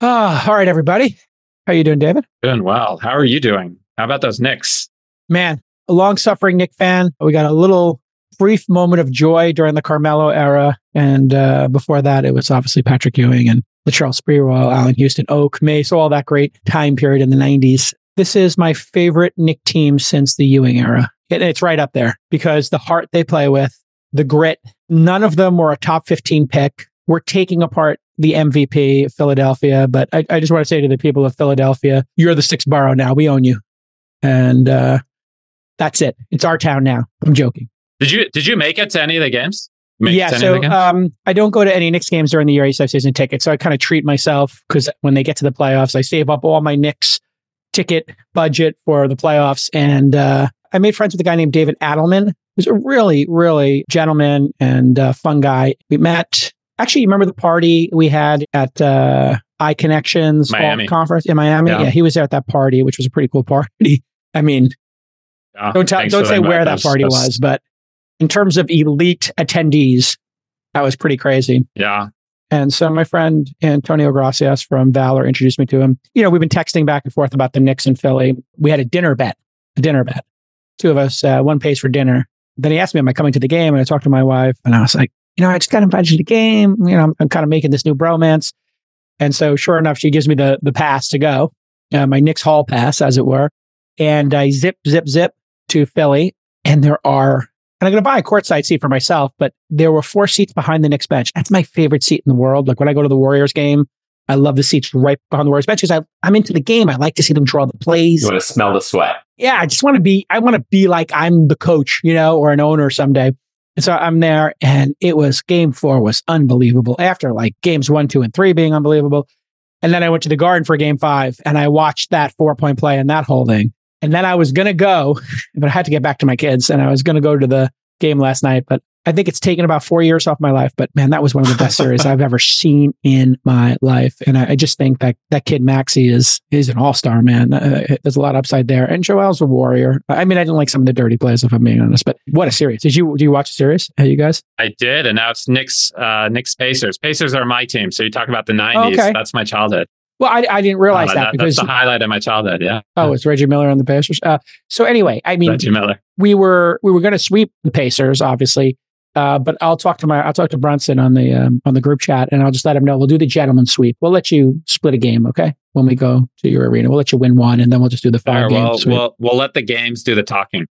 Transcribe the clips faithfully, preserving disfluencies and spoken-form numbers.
Ah, all right, everybody. How you doing, David? Doing well. How are you doing? How about those Knicks? Man, a long-suffering Knick fan. We got a little brief moment of joy during the Carmelo era. And uh, before that, it was obviously Patrick Ewing and Latrell Sprewell, Allen Houston, Oak, Mace, all that great time period in the nineties. This is my favorite Knick team since the Ewing era. And it's right up there because the heart they play with, the grit, none of them were a top fifteen pick. We're taking apart the M V P of Philadelphia. But I, I just want to say to the people of Philadelphia, you're the sixth borough now. We own you. And uh, that's it. It's our town now. I'm joking. Did you did you make it to any of the games? Make yeah, so um, I don't go to any Knicks games during the year. I used to have season tickets. So I kind of treat myself because when they get to the playoffs, I save up all my Knicks ticket budget for the playoffs. And uh, I made friends with a guy named David Adelman, who's a really, really gentleman and uh, fun guy. We met. Actually, you remember the party we had at uh, iConnections Miami. conference in Miami? Yeah. yeah, he was there at that party, which was a pretty cool party. I mean, yeah, don't tell, don't say where that party that's... was, but in terms of elite attendees, that was pretty crazy. Yeah. And so my friend Antonio Gracias from Valor introduced me to him. You know, we've been texting back and forth about the Knicks in Philly. We had a dinner bet, a dinner bet. Two of us, uh, one pays for dinner. Then he asked me, am I coming to the game? And I talked to my wife and I was like, you know, I just got invited to the game. You know, I'm, I'm kind of making this new bromance. And so sure enough, she gives me the the pass to go, uh, my Knicks Hall pass, as it were. And I zip, zip, zip to Philly. And there are, and I'm going to buy a courtside seat for myself, but there were four seats behind the Knicks bench. That's my favorite seat in the world. Like when I go to the Warriors game, I love the seats right behind the Warriors bench because I'm into the game. I like to see them draw the plays. You want to smell the sweat. Yeah, I just want to be, I want to be like I'm the coach, you know, or an owner someday. And so I'm there and it was game four was unbelievable after like games one, two, and three being unbelievable. And then I went to the Garden for game five and I watched that four point play and that whole thing. And then I was going to go, but I had to get back to my kids and I was going to go to the game last night. But I think it's taken about four years off my life. But man, that was one of the best series I've ever seen in my life. And I, I just think that that kid Maxey is is an all-star, man. Uh, there's a lot of upside there. And Joel's a warrior. I mean, I didn't like some of the dirty plays, if I'm being honest. But what a series. Did you, do you watch the series? Hey, you guys? I did. And now it's Knicks, uh, Knicks Pacers. Pacers are my team. So you talk about the nineties. Okay. That's my childhood. Well, I, I didn't realize uh, that, that because that's the highlight of my childhood. Yeah. Oh, it's Reggie Miller on the Pacers. Uh, so anyway, I mean, Reggie Miller. we were we were going to sweep the Pacers, obviously. Uh, but I'll talk to my I'll talk to Brunson on the um, on the group chat, and I'll just let him know we'll do the gentleman sweep. We'll let you split a game, okay? When we go to your arena, we'll let you win one, and then we'll just do the five right, game well, sweep. We'll we'll let the games do the talking.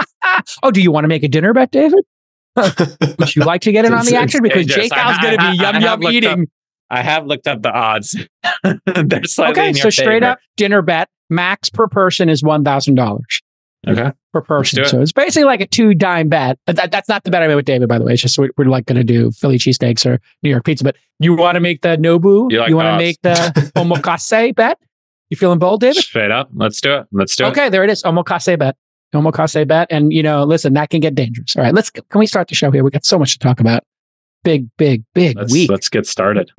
Oh, do you want to make a dinner bet, David? Would you like to get in on the action because Jake Al's going to be yum yum eating? Up, I have looked up the odds. They're slightly okay, in your so straight favor. up dinner bet. Max per person is one thousand dollars. Okay. Per person. It. So it's basically like a two dime bet. That, that's not the bet I made with David, by the way. It's just we're, we're like going to do Philly cheesesteaks or New York pizza. But you want to make the Nobu? You, like you want to make the Omakase bet? You feeling bold, David? Straight up. Let's do it. Let's do okay, it. Okay, there it is. Omakase bet. Omakase bet. And, you know, listen, that can get dangerous. All right, let's, can we start the show here? We got so much to talk about. Big, big, big let's, week. Let's get started.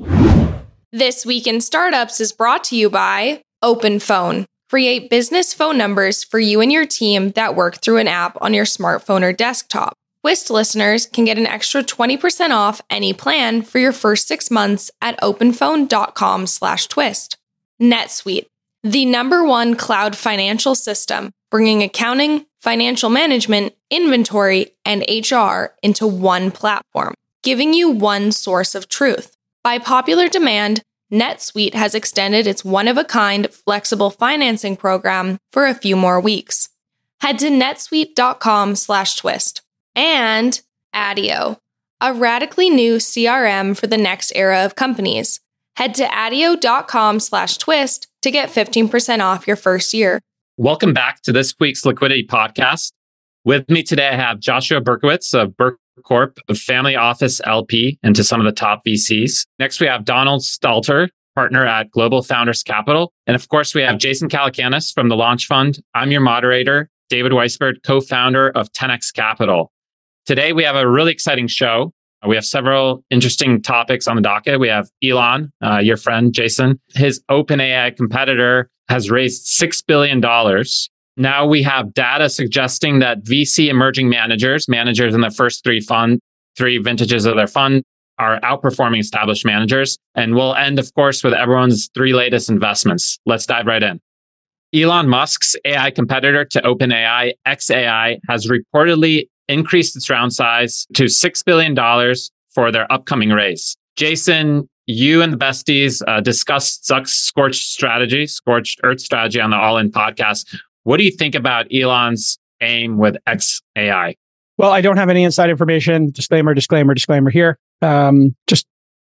This Week in Startups is brought to you by OpenPhone. Create business phone numbers for you and your team that work through an app on your smartphone or desktop. Twist listeners can get an extra twenty percent off any plan for your first six months at openphone.com slash twist. NetSuite, the number one cloud financial system, bringing accounting, financial management, inventory, and H R into one platform, giving you one source of truth. By popular demand, NetSuite has extended its one-of-a-kind flexible financing program for a few more weeks. Head to netsuite.com slash twist. And Adio, a radically new C R M for the next era of companies. Head to adio.com slash twist to get fifteen percent off your first year. Welcome back to this week's Liquidity Podcast. With me today, I have Joshua Berkowitz of Berk Corp, a family office L P, and to some of the top V Cs. Next, we have Donald Stalter, partner at Global Founders Capital. And of course, we have Jason Calacanis from the Launch Fund. I'm your moderator, David Weisberg, co-founder of ten X Capital. Today, we have a really exciting show. We have several interesting topics on the docket. We have Elon, uh, your friend, Jason. His OpenAI competitor has raised six billion dollars. Now we have data suggesting that V C emerging managers, managers in the first three fund, three vintages of their fund, are outperforming established managers. And we'll end, of course, with everyone's three latest investments. Let's dive right in. Elon Musk's A I competitor to OpenAI, xAI, has reportedly increased its round size to six billion dollars for their upcoming raise. Jason, you and the besties uh, discussed Zuck's scorched strategy, scorched earth strategy on the All In podcast. What do you think about Elon's aim with xAI? Well, I don't have any inside information. Disclaimer, disclaimer, disclaimer here. Um, just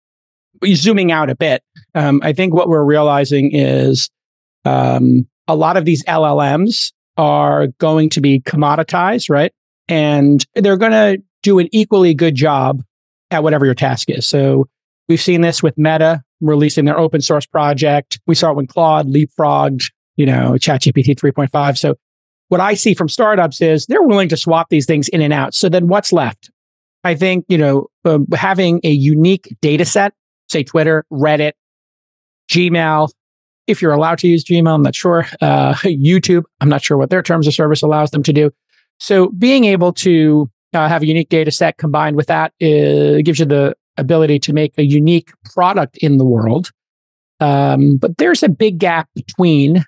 zooming out a bit, um, I think what we're realizing is um, a lot of these L L Ms are going to be commoditized, right? And they're going to do an equally good job at whatever your task is. So we've seen this with Meta releasing their open source project. We saw it when Claude leapfrogged, you know, ChatGPT three point five. So what I see from startups is they're willing to swap these things in and out. So then what's left? I think, you know, uh, having a unique data set, say Twitter, Reddit, Gmail, if you're allowed to use Gmail, I'm not sure. Uh, YouTube, I'm not sure what their terms of service allows them to do. So being able to uh, have a unique data set combined with that uh, gives you the ability to make a unique product in the world. Um, but there's a big gap between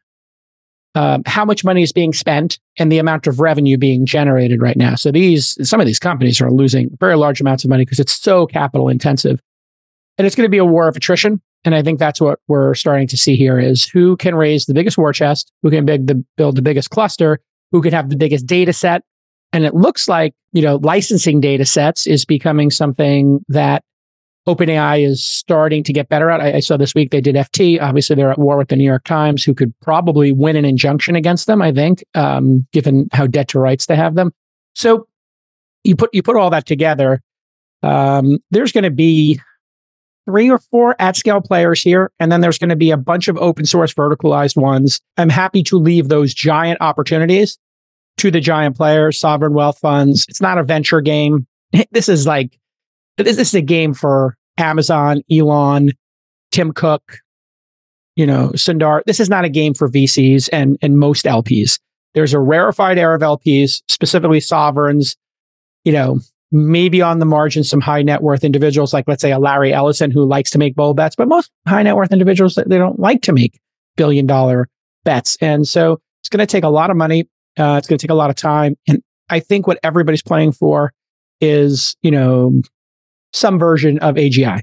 um, how much money is being spent and the amount of revenue being generated right now. So these, some of these companies are losing very large amounts of money because it's so capital intensive. And it's going to be a war of attrition. And I think that's what we're starting to see here is who can raise the biggest war chest, who can big the, build the biggest cluster, who can have the biggest data set. And it looks like, you know, licensing data sets is becoming something that OpenAI is starting to get better at. I, I saw this week they did F T. Obviously, they're at war with the New York Times, who could probably win an injunction against them, I think, um, given how dead to rights they have them. So you put you put all that together, um, there's going to be three or four at-scale players here, and then there's going to be a bunch of open source verticalized ones. I'm happy to leave those giant opportunities to the giant players, sovereign wealth funds. It's not a venture game. This is like, this is a game for Amazon, Elon, Tim Cook, you know, Sundar. This is not a game for V Cs and, and most L Ps. There's a rarefied air of L Ps, specifically sovereigns, you know, maybe on the margin, some high net worth individuals, like let's say a Larry Ellison who likes to make bold bets, but most high net worth individuals, they don't like to make billion dollar bets. And so it's going to take a lot of money. Uh, it's going to take a lot of time. And I think what everybody's playing for is, you know, some version of A G I,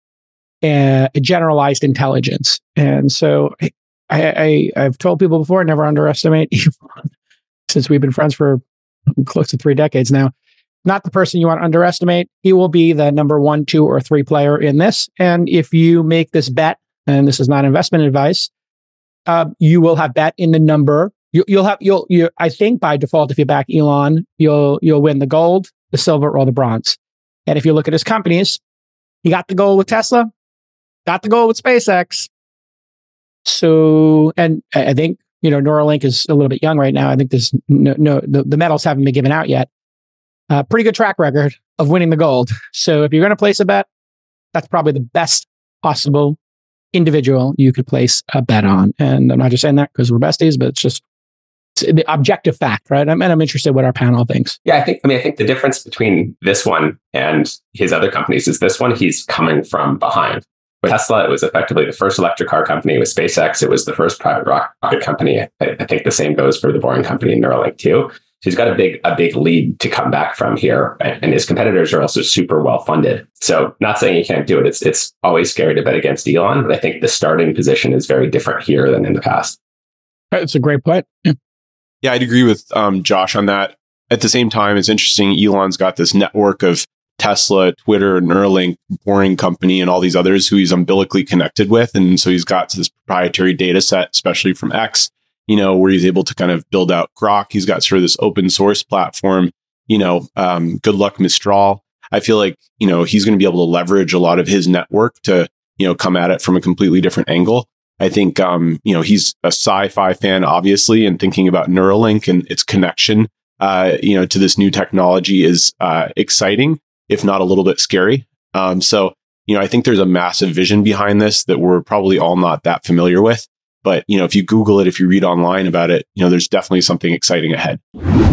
uh, a generalized intelligence. And so I, I, I've told people before, never underestimate Elon, since we've been friends for close to three decades now. Not the person you want to underestimate. He will be the number one, two, or three player in this. And if you make this bet, and this is not investment advice, uh, you will have bet in the number. You, you'll have you'll you. I think by default, if you back Elon, you'll you'll win the gold, the silver, or the bronze. And if you look at his companies, he got the gold with Tesla, got the gold with SpaceX. So, and I think you know Neuralink is a little bit young right now. I think there's no, no the, the medals haven't been given out yet. Uh, pretty good track record of winning the gold. So if you're going to place a bet, that's probably the best possible individual you could place a bet on. And I'm not just saying that because we're besties, but it's just it's the objective fact, right? I'm, and I'm interested what our panel thinks. Yeah, I think, I mean, I think the difference between this one and his other companies is this one, he's coming from behind. With Tesla, it was effectively the first electric car company. With SpaceX, it was the first private rocket company. I, I think the same goes for the Boring Company, Neuralink too. So he's got a big, a big lead to come back from here, and his competitors are also super well funded. So, not saying he can't do it. It's it's always scary to bet against Elon, but I think the starting position is very different here than in the past. That's a great point. Yeah, yeah I'd agree with um, Josh on that. At the same time, it's interesting. Elon's got this network of Tesla, Twitter, Neuralink, Boring Company, and all these others who he's umbilically connected with, and so he's got this proprietary data set, especially from X. You know, where he's able to kind of build out Grok. He's got sort of this open source platform, you know, um, good luck Mistral. I feel like, you know, he's going to be able to leverage a lot of his network to, you know, come at it from a completely different angle. I think, um, you know, he's a sci-fi fan, obviously, and thinking about Neuralink and its connection, uh, you know, to this new technology is uh, exciting, if not a little bit scary. Um, so, you know, I think there's a massive vision behind this that we're probably all not that familiar with. But, you know, if you Google it, if you read online about it, you know, there's definitely something exciting ahead.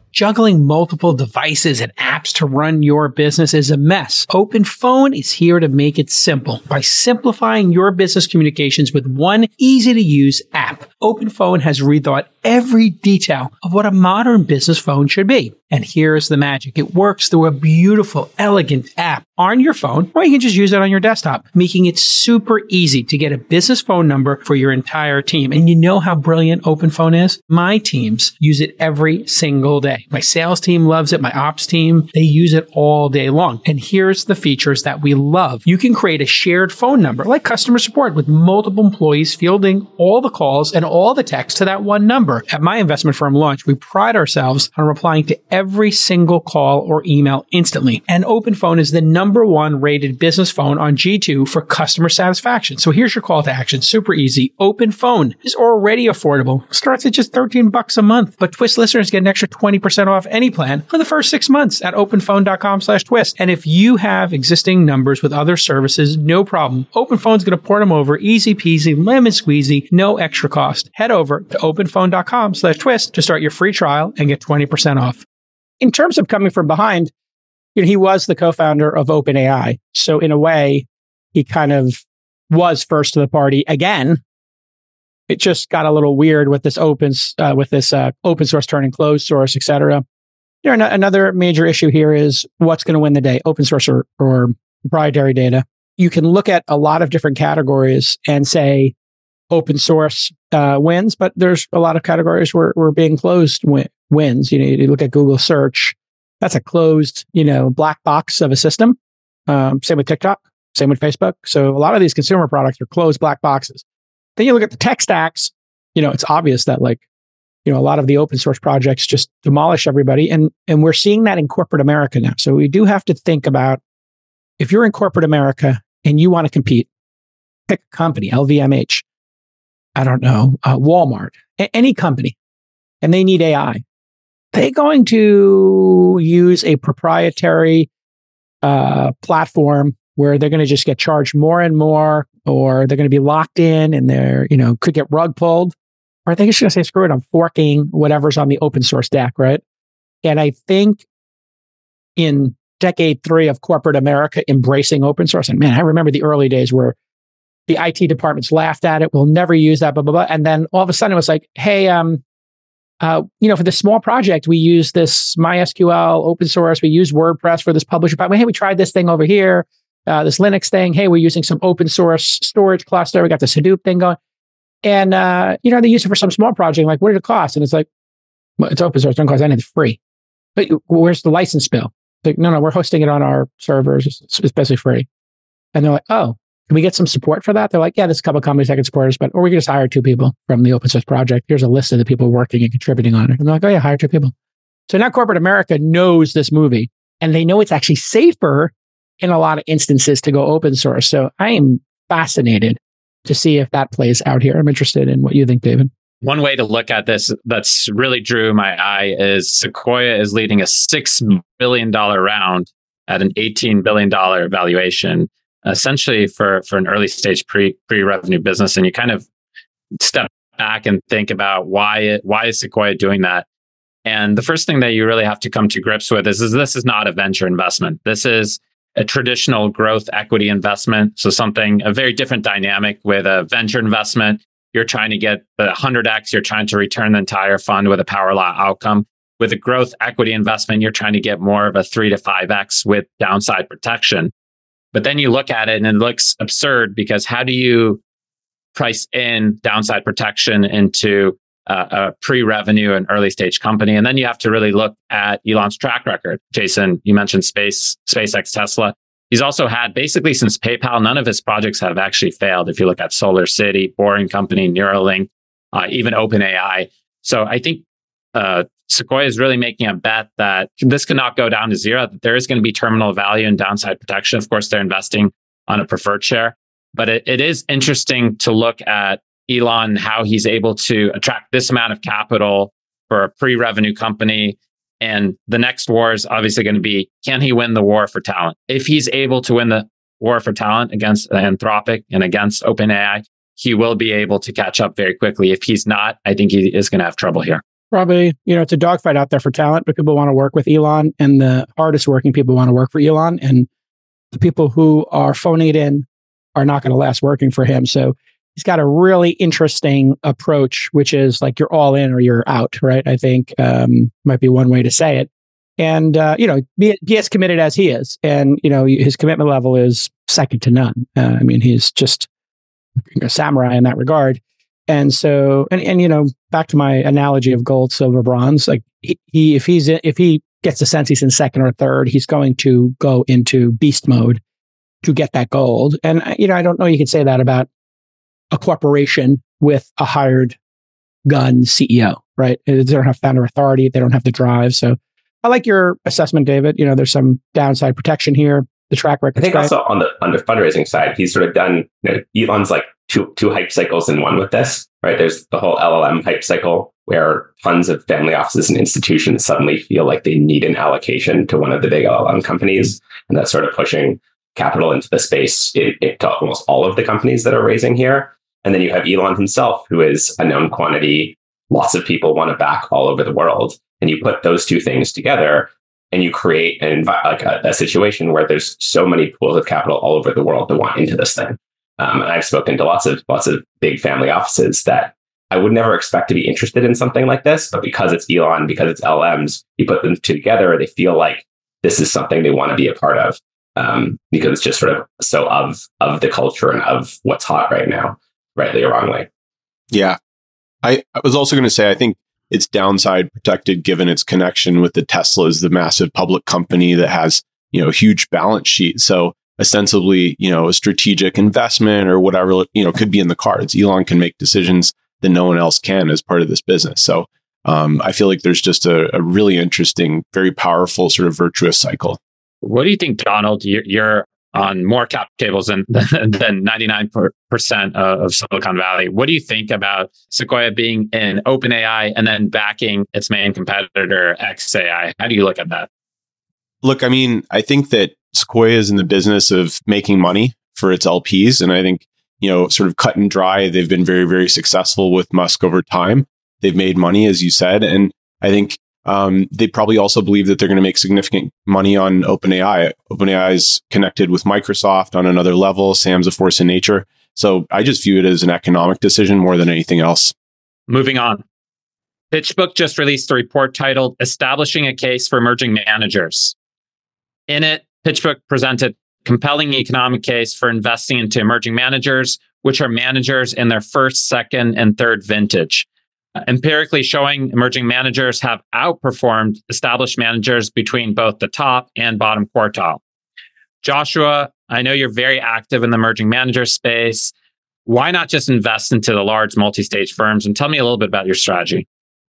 Juggling multiple devices and apps to run your business is a mess. OpenPhone is here to make it simple by simplifying your business communications with one easy-to-use app. OpenPhone has rethought every detail of what a modern business phone should be. And here's the magic. It works through a beautiful, elegant app on your phone, or you can just use it on your desktop, making it super easy to get a business phone number for your entire team. And you know how brilliant OpenPhone is? My teams use it every single day. My sales team loves it. My ops team, they use it all day long. And here's the features that we love. You can create a shared phone number, like customer support, with multiple employees fielding all the calls and all the texts to that one number. At my investment firm Launch, we pride ourselves on replying to every single call or email instantly. And OpenPhone is the number one rated business phone on G two for customer satisfaction. So here's your call to action. Super easy. OpenPhone is already affordable. Starts at just thirteen bucks a month. But Twist listeners get an extra twenty percent off any plan for the first six months at openphone.com slash twist. And if you have existing numbers with other services, no problem. OpenPhone's going to port them over. Easy peasy, lemon squeezy, no extra cost. Head over to openphone.com slash twist to start your free trial and get twenty percent off. In terms of coming from behind, you know, he was the co-founder of OpenAI. So in a way, he kind of was first to the party again. It just got a little weird with this open, uh, with this uh, open source turning closed source, et cetera. You know, another major issue here is what's going to win the day, open source or, or proprietary data. You can look at a lot of different categories and say open source uh, wins, but there's a lot of categories where, where being closed win, wins. You know, you look at Google search, that's a closed, you know, black box of a system. Um, same with TikTok, same with Facebook. So a lot of these consumer products are closed black boxes. Then you look at the tech stacks, you know, it's obvious that like, you know, a lot of the open source projects just demolish everybody. And, and we're seeing that in corporate America now. So we do have to think about if you're in corporate America and you want to compete, pick a company, L V M H, I don't know, uh, Walmart, a- any company, and they need A I. They're going to use a proprietary uh, platform where they're going to just get charged more and more, or they're going to be locked in and they're, you know, could get rug pulled. Or are they just going to say, screw it, I'm forking whatever's on the open source stack, right? And I think in decade three of corporate America embracing open source, and man, I remember the early days where the I T departments laughed at it, we'll never use that, blah, blah, blah. And then all of a sudden it was like, hey, um, uh, you know, for this small project, we use this MySQL open source, we use WordPress for this publisher. But hey, we tried this thing over here, uh, this Linux thing. Hey, we're using some open source storage cluster. We got this Hadoop thing going. And, uh, you know, they use it for some small project. Like, what did it cost? And it's like, well, it's open source. It don't cost anything. It's free. But where's the license bill? Like, no, no, we're hosting it on our servers. It's, it's basically free. And they're like, oh, can we get some support for that? They're like, yeah, there's a couple of companies that can support us, but, or we can just hire two people from the open source project. Here's a list of the people working and contributing on it. And they're like, oh yeah, hire two people. So now corporate America knows this movie and they know it's actually safer in a lot of instances to go open source. So I am fascinated to see if that plays out here. I'm interested in what you think, David. One way to look at this that's really drew my eye is Sequoia is leading a six billion dollars round at an eighteen billion dollars valuation, essentially for, for an early stage pre, pre-revenue business. And you kind of step back and think about why it, why is Sequoia doing that? And the first thing that you really have to come to grips with is, is this is not a venture investment. This is a traditional growth equity investment. So something, a very different dynamic with a venture investment. You're trying to get the one hundred x, you're trying to return the entire fund with a power law outcome. With a growth equity investment, you're trying to get more of a three to five x with downside protection. But then you look at it and it looks absurd because how do you price in downside protection into uh, a pre-revenue and early stage company? And then you have to really look at Elon's track record. Jason, you mentioned Space, SpaceX, Tesla. He's also had basically since PayPal, none of his projects have actually failed. If you look at Solar City, Boring Company, Neuralink, uh, even OpenAI. So I think uh, Sequoia is really making a bet that this cannot go down to zero. That there is going to be terminal value and downside protection. Of course, they're investing on a preferred share. But it, it is interesting to look at Elon, how he's able to attract this amount of capital for a pre-revenue company. And the next war is obviously going to be, can he win the war for talent? If he's able to win the war for talent against Anthropic and against OpenAI, he will be able to catch up very quickly. If he's not, I think he is going to have trouble here. Probably, you know, it's a dogfight out there for talent, but people want to work with Elon, and the hardest working people want to work for Elon. And the people who are phoning it in are not going to last working for him. So he's got a really interesting approach, which is like you're all in or you're out, right? I think um, might be one way to say it. And, uh, you know, be, be as committed as he is. And, you know, his commitment level is second to none. Uh, I mean, he's just a samurai in that regard. And so, and, and, you know, back to my analogy of gold, silver, bronze, like he, he if he's, in, if he gets the sense he's in second or third, he's going to go into beast mode to get that gold. And, you know, I don't know you could say that about a corporation with a hired gun C E O, right? They don't have founder authority. They don't have the drive. So I like your assessment, David. You know, there's some downside protection here. The track record. I think also on the on the fundraising side, he's sort of done, you know, Elon's like two two hype cycles in one with this, right? There's the whole L L M hype cycle where tons of family offices and institutions suddenly feel like they need an allocation to one of the big L L M companies. And that's sort of pushing capital into the space it, it, to almost all of the companies that are raising here. And then you have Elon himself, who is a known quantity. Lots of people want to back all over the world. And you put those two things together, and you create an envi- like a, a situation where there's so many pools of capital all over the world that want into this thing. Um, and I've spoken to lots of lots of big family offices that I would never expect to be interested in something like this, but because it's Elon, because it's L Ms, you put them together, they feel like this is something they want to be a part of, um, because it's just sort of so of of the culture and of what's hot right now, rightly or wrongly. Yeah, I, I was also going to say I think it's downside protected given its connection with the Teslas, the massive public company that has, you know, a huge balance sheet. So ostensibly, you know, a strategic investment or whatever, you know, could be in the cards. Elon can make decisions that no one else can as part of this business. So um, I feel like there's just a, a really interesting, very powerful sort of virtuous cycle. What do you think, Donald? You're, you're on more cap tables than than ninety-nine percent of Silicon Valley. What do you think about Sequoia being in OpenAI and then backing its main competitor, X A I? How do you look at that? Look, I mean, I think that Sequoia is in the business of making money for its L Ps. And I think, you know, sort of cut and dry, they've been very, very successful with Musk over time. They've made money, as you said. And I think Um, they probably also believe that they're going to make significant money on OpenAI. OpenAI is connected with Microsoft on another level. Sam's a force in nature. So I just view it as an economic decision more than anything else. Moving on. PitchBook just released a report titled Establishing a Case for Emerging Managers. In it, PitchBook presented a compelling economic case for investing into emerging managers, which are managers in their first, second, and third vintage. Empirically showing emerging managers have outperformed established managers between both the top and bottom quartile. Joshua, I know you're very active in the emerging manager space. Why not just invest into the large multi-stage firms? And tell me a little bit about your strategy.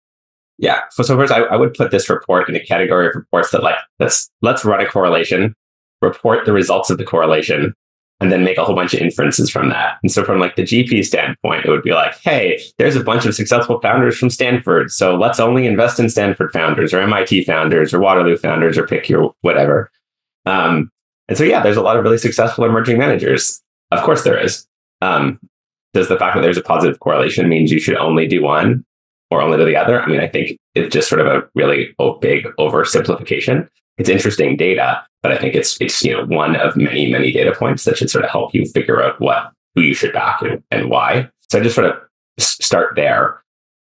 Yeah. So, so first, I, I would put this report in a category of reports that like, let's let's run a correlation, report the results of the correlation, and then make a whole bunch of inferences from that. And so from like the G P standpoint, it would be like, hey, there's a bunch of successful founders from Stanford. So let's only invest in Stanford founders or M I T founders or Waterloo founders or pick your whatever. Um, and so, yeah, there's a lot of really successful emerging managers. Of course there is. Um, does the fact that there's a positive correlation means you should only do one or only do the other? I mean, I think it's just sort of a really big oversimplification. It's interesting data, but I think it's it's you know one of many many data points that should sort of help you figure out what who you should back and, and why. So I just sort of start there,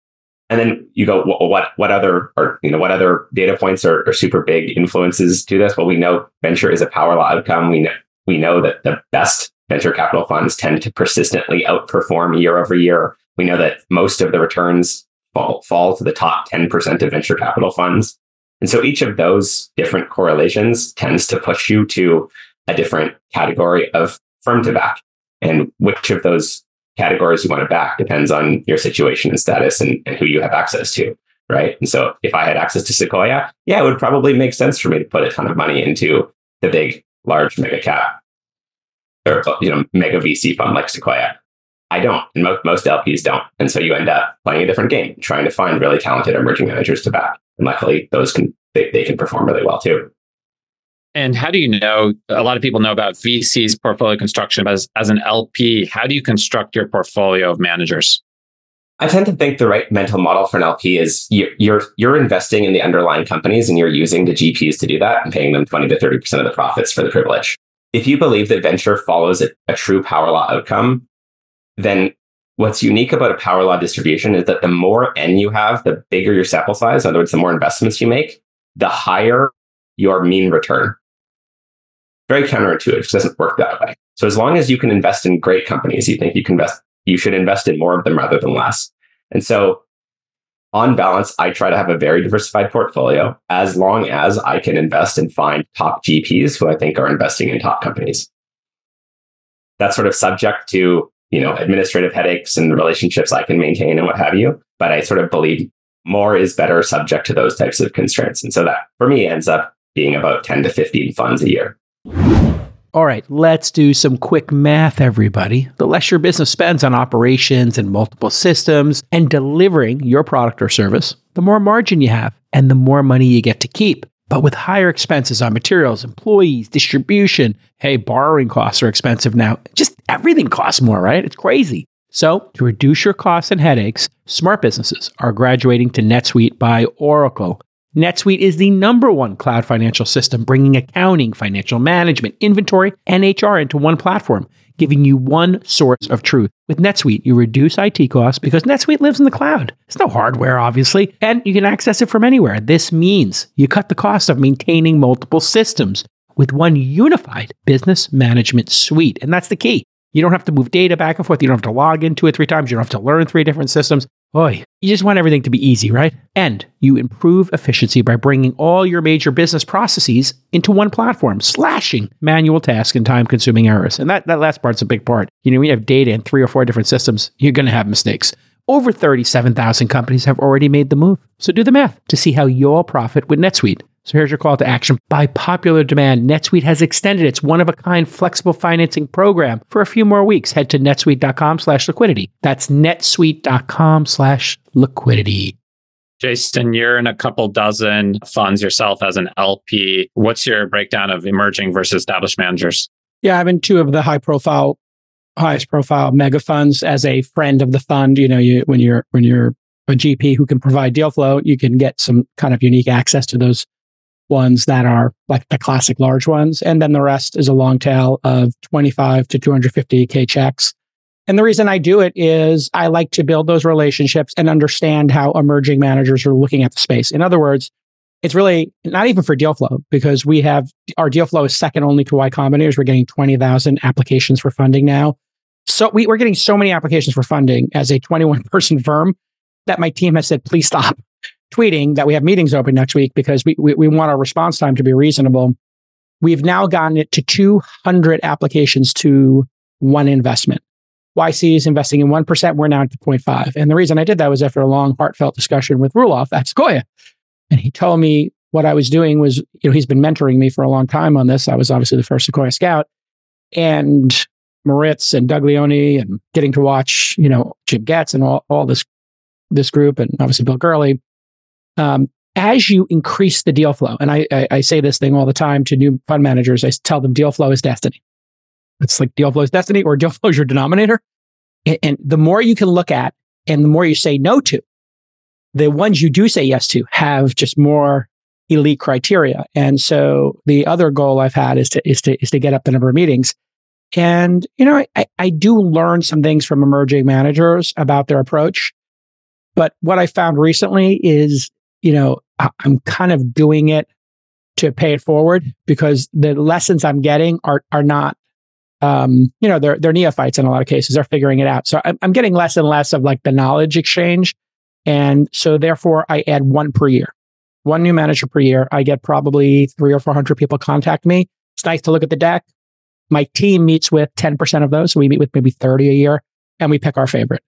and then you go what what, what other or you know what other data points are, are super big influences to this? Well, we know venture is a power law outcome. We know we know that the best venture capital funds tend to persistently outperform year over year. We know that most of the returns fall fall to the top ten percent of venture capital funds. And so each of those different correlations tends to push you to a different category of firm to back. And which of those categories you want to back depends on your situation and status and, and who you have access to, right? And so if I had access to Sequoia, yeah, it would probably make sense for me to put a ton of money into the big, large mega cap or you know mega V C fund like Sequoia. I don't, and mo- most L Ps don't. And so you end up playing a different game, trying to find really talented emerging managers to back. And luckily, those can they, they can perform really well too. And how do you know? A lot of people know about V C's portfolio construction, but as, as an L P, how do you construct your portfolio of managers? I tend to think the right mental model for an L P is you're, you're, you're investing in the underlying companies and you're using the G Ps to do that and paying them twenty to thirty percent of the profits for the privilege. If you believe that venture follows a, a true power law outcome, then what's unique about a power law distribution is that the more N you have, the bigger your sample size. In other words, the more investments you make, the higher your mean return. Very counterintuitive. It doesn't work that way. So as long as you can invest in great companies, you think you can invest, you should invest in more of them rather than less. And so on balance, I try to have a very diversified portfolio as long as I can invest and find top G Ps who I think are investing in top companies. That's sort of subject to, you know, administrative headaches and the relationships I can maintain and what have you. But I sort of believe more is better subject to those types of constraints. And so that for me ends up being about ten to fifteen funds a year. All right, let's do some quick math, everybody. The less your business spends on operations and multiple systems and delivering your product or service, the more margin you have and the more money you get to keep. But with higher expenses on materials, employees, distribution, hey, borrowing costs are expensive now. Just everything costs more, right? It's crazy. So to reduce your costs and headaches, smart businesses are graduating to NetSuite by Oracle. NetSuite is the number one cloud financial system, bringing accounting, financial management, inventory, and H R into one platform, giving you one source of truth. With NetSuite, you reduce I T costs because NetSuite lives in the cloud. There's no hardware, obviously, and you can access it from anywhere. This means you cut the cost of maintaining multiple systems with one unified business management suite. And that's the key. You don't have to move data back and forth. You don't have to log into it three times. You don't have to learn three different systems. Boy, you just want everything to be easy, right? And you improve efficiency by bringing all your major business processes into one platform, slashing manual tasks and time-consuming errors. And that, that last part's a big part. You know, when you have data in three or four different systems, you're going to have mistakes. Over thirty-seven thousand companies have already made the move. So do the math to see how you'll profit with NetSuite. So here's your call to action. By popular demand, NetSuite has extended its one-of-a-kind flexible financing program for a few more weeks. Head to netsuite.com slash liquidity. That's netsuite.com slash liquidity. Jason, you're in a couple dozen funds yourself as an L P. What's your breakdown of emerging versus established managers? Yeah, I'm in two of the high-profile, highest-profile mega funds as a friend of the fund. You know, you when you're when you're a G P who can provide deal flow, you can get some kind of unique access to those ones that are like the classic large ones. And then the rest is a long tail of twenty-five to two hundred fifty K checks. And the reason I do it is I like to build those relationships and understand how emerging managers are looking at the space. In other words, it's really not even for deal flow because we have our deal flow is second only to Y Combinator. We're getting twenty thousand applications for funding now. So we, we're getting so many applications for funding as a twenty-one person firm that my team has said, please stop tweeting that we have meetings open next week because we, we we want our response time to be reasonable. We've now gotten it to two hundred applications to one investment. Y C is investing in one percent. We're now at zero point five. And the reason I did that was after a long, heartfelt discussion with Roelof at Sequoia. And he told me what I was doing was, you know, he's been mentoring me for a long time on this. I was obviously the first Sequoia scout. And Moritz and Doug Leone and getting to watch, you know, Jim Getz and all, all this, this group and obviously Bill Gurley. Um, as you increase the deal flow, and I, I, I say this thing all the time to new fund managers, I tell them deal flow is destiny. It's like deal flow is destiny or deal flow is your denominator. And, and the more you can look at and the more you say no to, the ones you do say yes to have just more elite criteria. And so the other goal I've had is to is to is to get up the number of meetings. And you know, I, I do learn some things from emerging managers about their approach. But what I found recently is, you know, I'm kind of doing it to pay it forward because the lessons I'm getting are are not, um, you know, they're they're neophytes in a lot of cases. They're figuring it out. So I'm, I'm getting less and less of like the knowledge exchange, and so therefore I add one per year, one new manager per year. I get probably three or four hundred people contact me. It's nice to look at the deck. My team meets with ten percent of those. So we meet with maybe thirty a year, and we pick our favorite.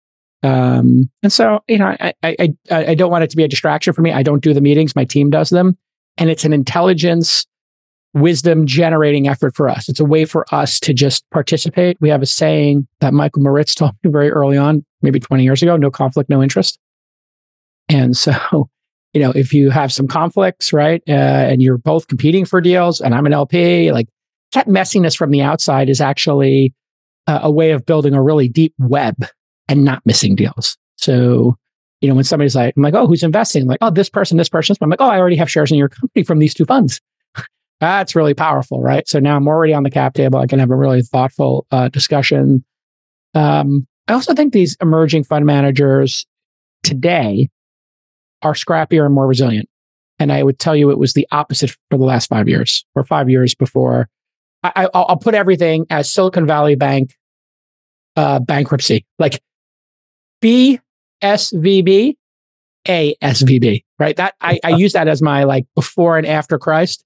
Um, and so, you know, I, I, I, I don't want it to be a distraction for me. I don't do the meetings. My team does them. And it's an intelligence, wisdom generating effort for us. It's a way for us to just participate. We have a saying that Michael Moritz told me very early on, maybe twenty years ago, no conflict, no interest. And so, you know, if you have some conflicts, right, uh, and you're both competing for deals and I'm an L P, like that messiness from the outside is actually uh, a way of building a really deep web and not missing deals. So, you know, when somebody's like, I'm like, oh, who's investing? I'm like, oh, this person, this person. I'm like, oh, I already have shares in your company from these two funds. That's really powerful, right? So now I'm already on the cap table. I can have a really thoughtful uh, discussion. Um, I also think these emerging fund managers today are scrappier and more resilient. And I would tell you it was the opposite for the last five years or five years before. I, I, I'll put everything as Silicon Valley Bank uh, bankruptcy, like B S V B, A S V B, right? That I, I use that as my like before and after Christ.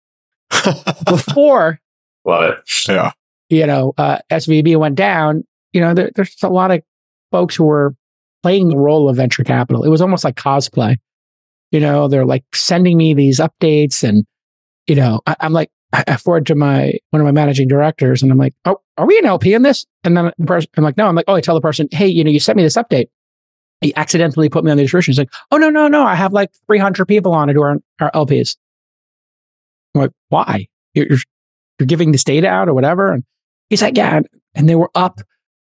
Before, love it. Yeah, you know, uh, S V B went down. You know, there, there's a lot of folks who were playing the role of venture capital. It was almost like cosplay. You know, they're like sending me these updates, and you know, I, I'm like, I forward to my one of my managing directors, and I'm like, "Oh, are we an L P in this?" And then the person, I'm like, "No." I'm like, "Oh," I tell the person, "Hey, you know, you sent me this update." He accidentally put me on the distribution. He's like, "Oh, no, no, no! I have like three hundred people on it who are, are L Ps." I'm like, "Why? You're, you're you're giving this data out or whatever?" And he's like, "Yeah," and they were up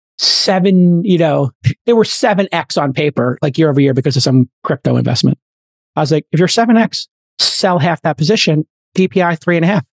seven. You know, they were seven x on paper, like year over year, because of some crypto investment. I was like, "If you're seven x, sell half that position. D P I three and a half."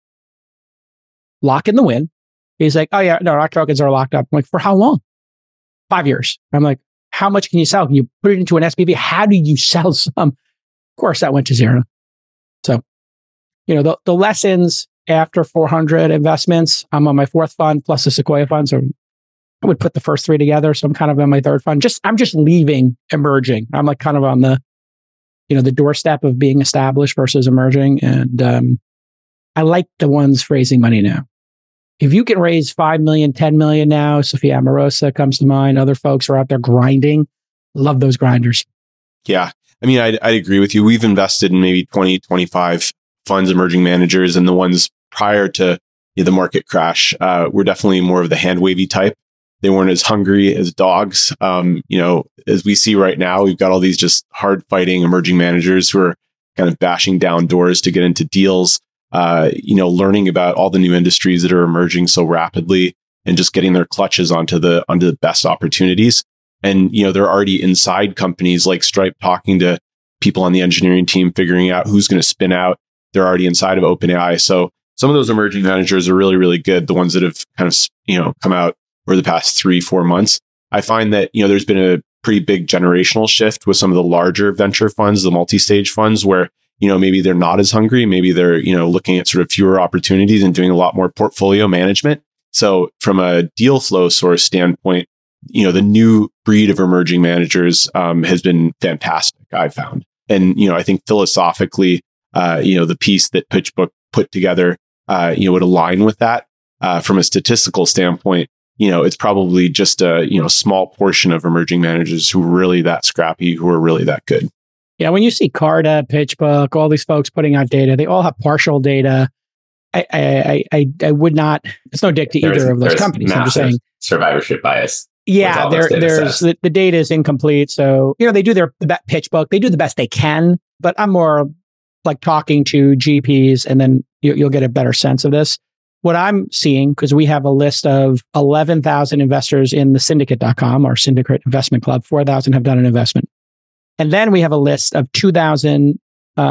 Lock in the win. He's like, "Oh yeah, no, our tokens are locked up." I'm like, "For how long?" Five years. I'm like, "How much can you sell? Can you put it into an S P V? How do you sell some?" Of course, that went to zero. So, you know, the, the lessons after four hundred investments, I'm on my fourth fund plus the Sequoia fund. So I would put the first three together. So I'm kind of on my third fund. Just I'm just leaving emerging. I'm like kind of on the, you know, the doorstep of being established versus emerging. And um, I like the ones raising money now. If you can raise five million, ten million now, Sophia Amorosa comes to mind. Other folks are out there grinding. Love those grinders. Yeah. I mean, I'd, I'd agree with you. We've invested in maybe twenty, twenty-five funds, emerging managers, and the ones prior to you know, the market crash uh, were definitely more of the hand wavy type. They weren't as hungry as dogs. Um, you know, as we see right now, we've got all these just hard fighting emerging managers who are kind of bashing down doors to get into deals. Uh, you know, learning about all the new industries that are emerging so rapidly and just getting their clutches onto the onto the best opportunities. And, you know, they're already inside companies like Stripe talking to people on the engineering team, figuring out who's going to spin out. They're already inside of OpenAI. So some of those emerging managers are really, really good. The ones that have kind of, you know, come out over the past three, four months. I find that, you know, there's been a pretty big generational shift with some of the larger venture funds, the multi-stage funds, where you know, maybe they're not as hungry. Maybe they're, you know, looking at sort of fewer opportunities and doing a lot more portfolio management. So from a deal flow source standpoint, you know, the new breed of emerging managers um, has been fantastic, I've found. And, you know, I think philosophically, uh, you know, the piece that PitchBook put together, uh, you know, would align with that. Uh, from a statistical standpoint, you know, it's probably just a, you know, small portion of emerging managers who are really that scrappy, who are really that good. Yeah, when you see Carta, PitchBook, all these folks putting out data, they all have partial data. I I I, I would not. It's no dig to there's, either of those companies. I'm just saying survivorship bias. Yeah, there, there's the, the data is incomplete. So you know they do their the best PitchBook. They do the best they can. But I'm more like talking to G Ps, and then you, you'll get a better sense of this. What I'm seeing, because we have a list of eleven thousand investors in the syndicate dot com, our syndicate investment club. four thousand have done an investment. And then we have a list of two thousand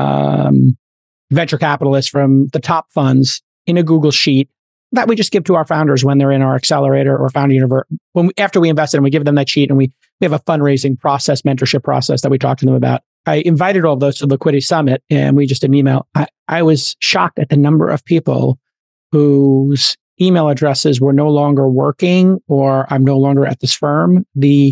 um, venture capitalists from the top funds in a Google sheet that we just give to our founders when they're in our accelerator or founder universe. When we, after we invest in them, we give them that sheet, and we, we have a fundraising process, mentorship process that we talk to them about. I invited all of those to the Liquidity Summit, and we just did an email. I, I was shocked at the number of people whose email addresses were no longer working, or I'm no longer at this firm. The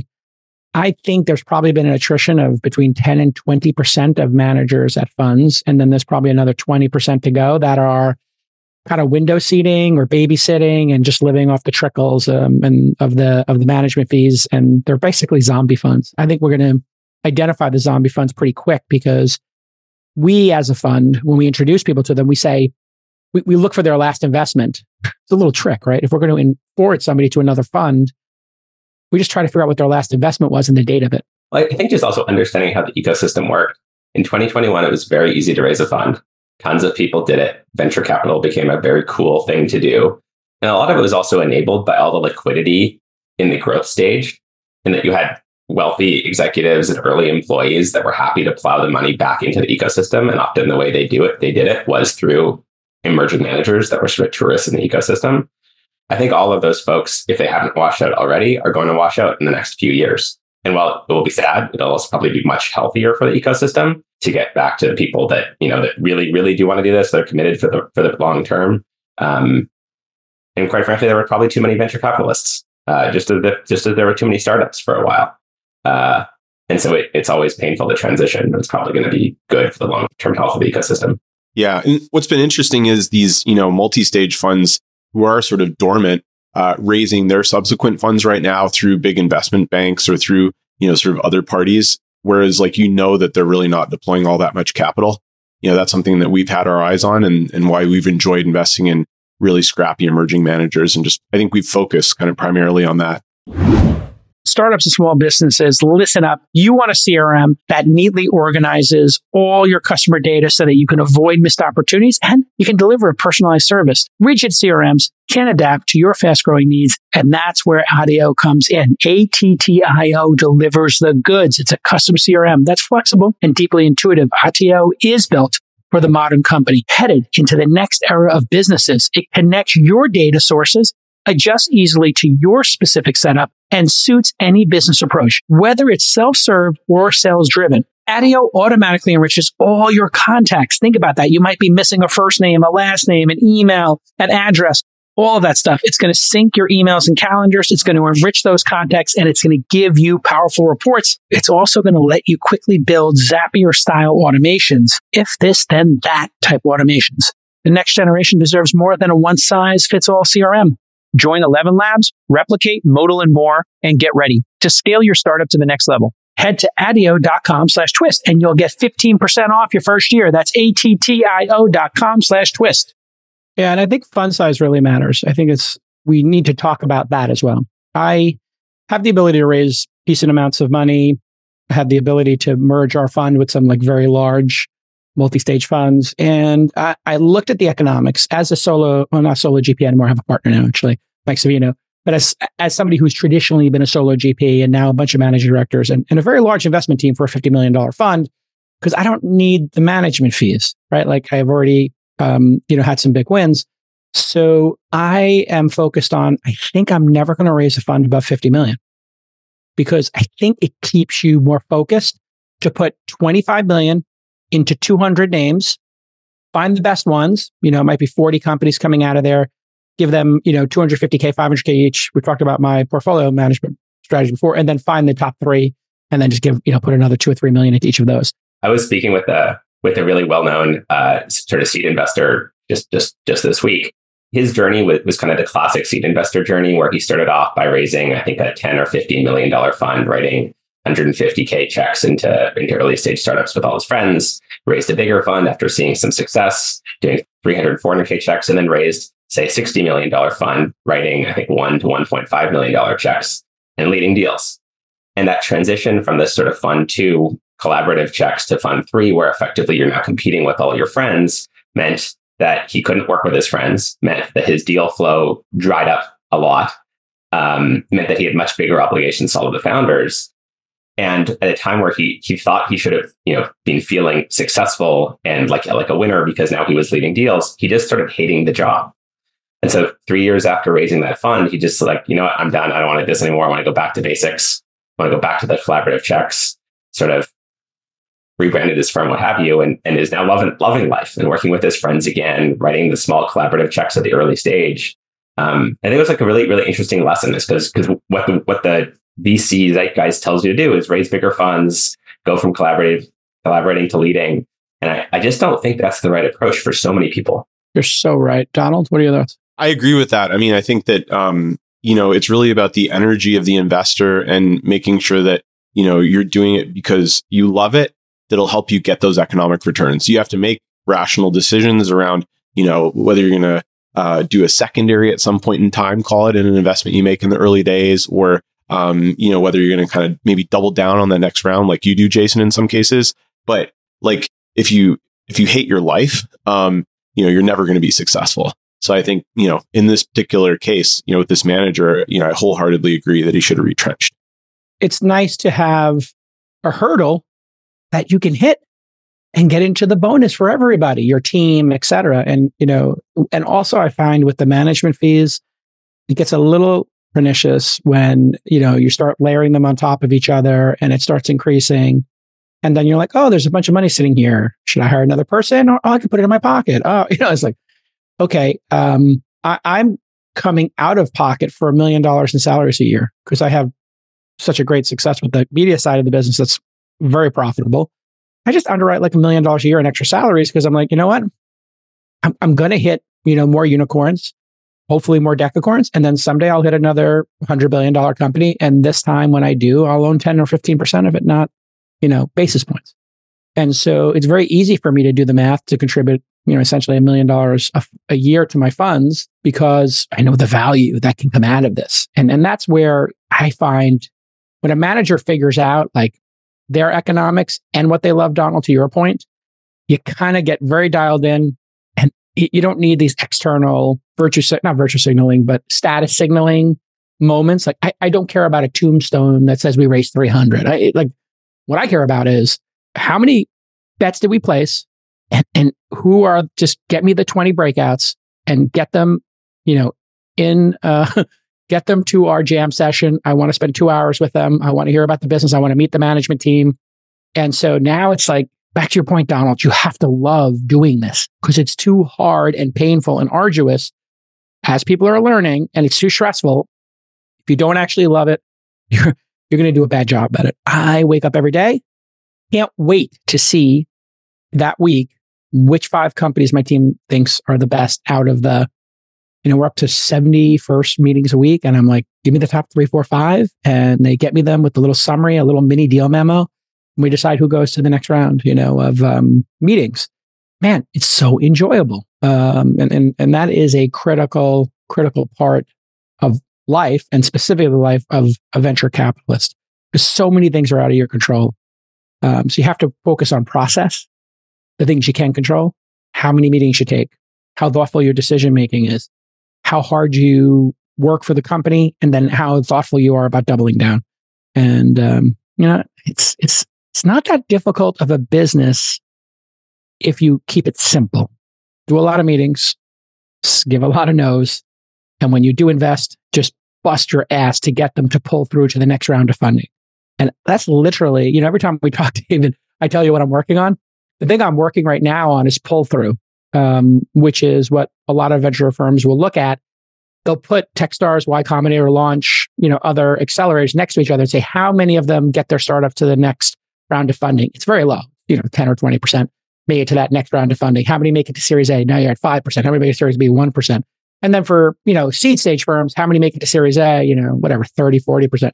I think there's probably been an attrition of between ten and twenty percent of managers at funds. And then there's probably another twenty percent to go that are kind of window seating or babysitting and just living off the trickles um, and of the of the management fees. And they're basically zombie funds. I think we're going to identify the zombie funds pretty quick, because we as a fund, when we introduce people to them, we say, we, we look for their last investment. It's a little trick, right? If we're going to forward somebody to another fund, we just try to figure out what their last investment was and the date of it. Well, I think just also understanding how the ecosystem worked. In twenty twenty-one, it was very easy to raise a fund. Tons of people did it. Venture capital became a very cool thing to do. And a lot of it was also enabled by all the liquidity in the growth stage, and that you had wealthy executives and early employees that were happy to plow the money back into the ecosystem. And often the way they do it, they did it was through emerging managers that were sort of tourists in the ecosystem. I think all of those folks, if they haven't washed out already, are going to wash out in the next few years. And while it will be sad, it'll also probably be much healthier for the ecosystem to get back to the people that, you know, that really, really do want to do this. They're committed for the for the long term. Um, and quite frankly, there were probably too many venture capitalists, uh, just as the, just as there were too many startups for a while. Uh, and so it, it's always painful to transition, but it's probably going to be good for the long term health of the ecosystem. Yeah, and what's been interesting is these, you know, multi-stage funds who are sort of dormant, uh, raising their subsequent funds right now through big investment banks or through, you know, sort of other parties. Whereas like, you know, that they're really not deploying all that much capital. You know, that's something that we've had our eyes on and, and why we've enjoyed investing in really scrappy emerging managers. And just, I think we've focused kind of primarily on that. Startups and small businesses, listen up. You want a C R M that neatly organizes all your customer data so that you can avoid missed opportunities and you can deliver a personalized service. Rigid C R Ms can adapt to your fast-growing needs, and that's where Attio comes in. A T T I O delivers the goods. It's a custom C R M that's flexible and deeply intuitive. Attio is built for the modern company, headed into the next era of businesses. It connects your data sources, adjusts easily to your specific setup, and suits any business approach, whether it's self-serve or sales-driven. Attio automatically enriches all your contacts. Think about that. You might be missing a first name, a last name, an email, an address, all of that stuff. It's going to sync your emails and calendars. It's going to enrich those contacts, and it's going to give you powerful reports. It's also going to let you quickly build Zapier-style automations. If this, then that type automations. The next generation deserves more than a one-size-fits-all C R M. Join eleven Labs, replicate, modal, and more, and get ready to scale your startup to the next level. Head to attio.com slash twist, and you'll get fifteen percent off your first year. That's A-T-T-I-O dot com slash twist. Yeah, and I think fund size really matters. I think it's we need to talk about that as well. I have the ability to raise decent amounts of money. I have the ability to merge our fund with some like very large multi-stage funds. And I, I looked at the economics as a solo, well, not solo G P anymore. I have a partner now, actually, Mike Savino. But as as somebody who's traditionally been a solo G P and now a bunch of managing directors and, and a very large investment team for a fifty million dollars fund, because I don't need the management fees, right? Like I've already, um, you know, had some big wins. So I am focused on, I think I'm never going to raise a fund above fifty million because I think it keeps you more focused to put twenty-five million into two hundred names, find the best ones. You know, it might be forty companies coming out of there, give them, you know, two hundred fifty K, five hundred K each. We talked about my portfolio management strategy before, and then find the top three and then just give, you know, put another two or three million into each of those. I was speaking with a, with a really well-known uh, sort of seed investor just, just, just this week. His journey was, was kind of the classic seed investor journey where he started off by raising, I think, a ten or fifteen million dollars fund, writing one hundred fifty K checks into, into early stage startups with all his friends, raised a bigger fund after seeing some success, doing three hundred, four hundred K checks, and then raised, say, sixty million dollars fund, writing, I think, one to one point five million dollars checks and leading deals. And that transition from this sort of fund two collaborative checks to fund three, where effectively you're now competing with all your friends, meant that he couldn't work with his friends, meant that his deal flow dried up a lot, um, meant that he had much bigger obligations to all of the founders. And at a time where he he thought he should have, you know, been feeling successful and like, like a winner because now he was leading deals, he just started hating the job. And so three years after raising that fund, he just like, you know what, I'm done. I don't want to do this anymore. I want to go back to basics. I want to go back to the collaborative checks, sort of rebranded his firm, what have you, and, and is now loving loving life and working with his friends again, writing the small collaborative checks at the early stage. Um, I think it was like a really, really interesting lesson is because because what the what the V C zeitgeist tells you to do is raise bigger funds, go from collaborative collaborating to leading. And I, I just don't think that's the right approach for so many people. You're so right. Donald, what are your thoughts? I agree with that. I mean, I think that, um, you know, it's really about the energy of the investor and making sure that, you know, you're doing it because you love it. That'll help you get those economic returns. You have to make rational decisions around, you know, whether you're going to uh, do a secondary at some point in time, call it an investment you make in the early days, or, um, you know, whether you're going to kind of maybe double down on the next round like you do, Jason, in some cases. But like, if you, if you hate your life, um, you know, you're never going to be successful. So I think, you know, in this particular case, you know, with this manager, you know, I wholeheartedly agree that he should have retrenched. it's nice to have a hurdle that you can hit and get into the bonus for everybody, your team, et cetera. And, you know, and also I find with the management fees, it gets a little pernicious when, you know, you start layering them on top of each other and it starts increasing. And then you're like, oh, there's a bunch of money sitting here. Should I hire another person? Or oh, I can put it in my pocket. Oh, you know, it's like, okay, um, I, I'm coming out of pocket for a million dollars in salaries a year because I have such a great success with the media side of the business that's very profitable. I just underwrite like a million dollars a year in extra salaries because I'm like, you know what? I'm, I'm going to hit, you know, more unicorns, hopefully more decacorns. And then someday I'll hit another one hundred billion dollars company. And this time when I do, I'll own ten or fifteen percent of it, not, you know, basis points. And so it's very easy for me to do the math to contribute, you know, essentially a million dollars a, a year to my funds because I know the value that can come out of this. And, and that's where I find when a manager figures out like their economics and what they love, Donald, to your point, you kind of get very dialed in and you don't need these external virtue, not virtue signaling, but status signaling moments. Like I, I don't care about a tombstone that says we raised three hundred. I like what I care about is how many bets did we place and, and who are just get me the twenty breakouts and get them, you know, in, uh, get them to our jam session. I want to spend two hours with them. I want to hear about the business. I want to meet the management team. And so now it's like, back to your point, Donald, you have to love doing this because it's too hard and painful and arduous as people are learning and it's too stressful. If you don't actually love it, you're, you're going to do a bad job at it. I wake up every day. Can't wait to see that week which five companies my team thinks are the best out of the, you know, we're up to seventy first meetings a week. And I'm like, give me the top three, four, five. And they get me them with a little summary, a little mini deal memo. And we decide who goes to the next round, you know, of um, meetings. Man, it's so enjoyable. Um, and, and, and that is a critical, critical part of life and specifically the life of a venture capitalist. Because so many things are out of your control. Um, so you have to focus on process, the things you can control, how many meetings you take, how thoughtful your decision-making is, how hard you work for the company, and then how thoughtful you are about doubling down. And, um, you know, it's, it's, it's not that difficult of a business if you keep it simple. Do a lot of meetings, give a lot of no's. And when you do invest, just bust your ass to get them to pull through to the next round of funding. And that's literally, you know, every time we talk to David, I tell you what I'm working on. The thing I'm working right now on is pull through, um, which is what a lot of venture firms will look at. They'll put Techstars, Y Combinator, Launch, you know, other accelerators next to each other and say, how many of them get their startup to the next round of funding? It's very low, you know, ten or twenty percent make it to that next round of funding. How many make it to Series A? Now you're at five percent. How many make it to Series B? one percent. And then for, you know, seed stage firms, how many make it to Series A? You know, whatever, thirty, forty percent.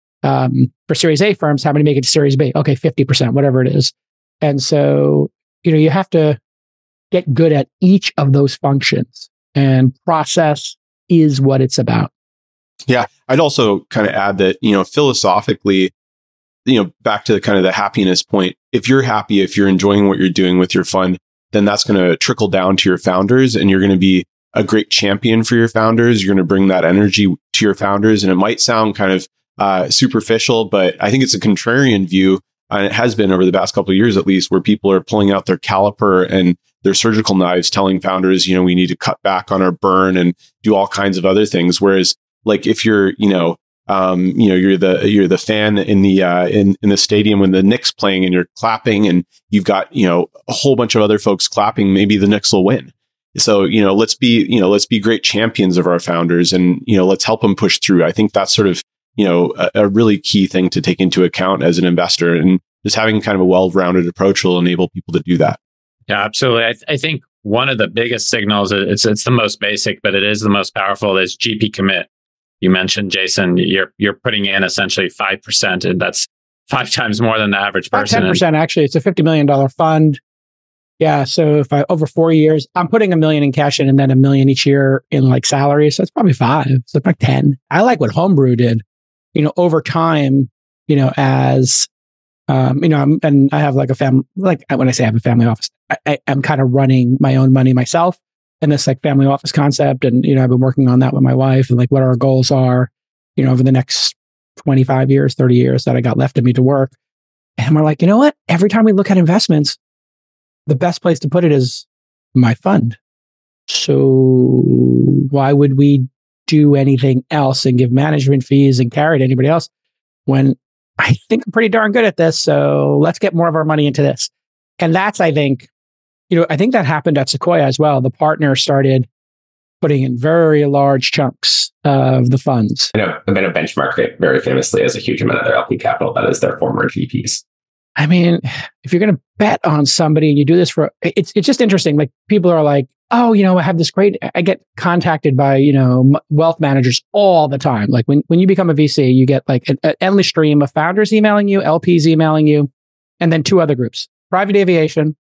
Um, for Series A firms, how many make it to Series B? Okay, fifty percent, whatever it is. And so, you know, you have to get good at each of those functions, and process is what it's about. Yeah. I'd also kind of add that, you know, philosophically, you know, back to the kind of the happiness point, if you're happy, if you're enjoying what you're doing with your fund, then that's going to trickle down to your founders and you're going to be a great champion for your founders. You're going to bring that energy to your founders. And it might sound kind of uh, superficial, but I think it's a contrarian view. And it has been over the past couple of years, at least, where people are pulling out their caliper and their surgical knives, telling founders, you know, we need to cut back on our burn and do all kinds of other things. Whereas, like, if you're, you know, um, you know, you're the you're the fan in the uh, in in the stadium when the Knicks playing, and you're clapping, and you've got, you know, a whole bunch of other folks clapping. Maybe the Knicks will win. So, you know, let's be, you know, let's be great champions of our founders, and you know, let's help them push through. I think that's sort of, you know, a, a really key thing to take into account as an investor, and just having kind of a well-rounded approach will enable people to do that. Yeah, absolutely. I, th- I think one of the biggest signals, it's it's the most basic, but it is the most powerful, is G P commit. You mentioned, Jason, you're you're putting in essentially five percent, and that's five times more than the average person. ten percent, actually. It's a fifty million dollars fund. Yeah, so if I, over four years, I'm putting a million in cash in and then a million each year in like salary. So it's probably five. So it's like ten. I like what Homebrew did, you know, over time, you know, as, um, you know, I'm, and I have like a family, like when I say I have a family office, I, I, I'm kind of running my own money myself and this like family office concept. And, you know, I've been working on that with my wife and like what our goals are, you know, over the next twenty-five years, thirty years that I got left of me to work. And we're like, you know what? Every time we look at investments, the best place to put it is my fund. So why would we do anything else and give management fees and carry to anybody else when I think I'm pretty darn good at this? So let's get more of our money into this. And that's, I think, you know, I think that happened at Sequoia as well. The partner started putting in very large chunks of the funds. I know, I mean, a benchmark very famously has a huge amount of their L P capital that is their former G Ps. I mean, if you're going to bet on somebody and you do this for, it's it's just interesting. Like people are like, oh, you know, I have this great, I get contacted by, you know, wealth managers all the time. Like when, when you become a V C, you get like an, an endless stream of founders emailing you, L Ps emailing you, and then two other groups, private aviation.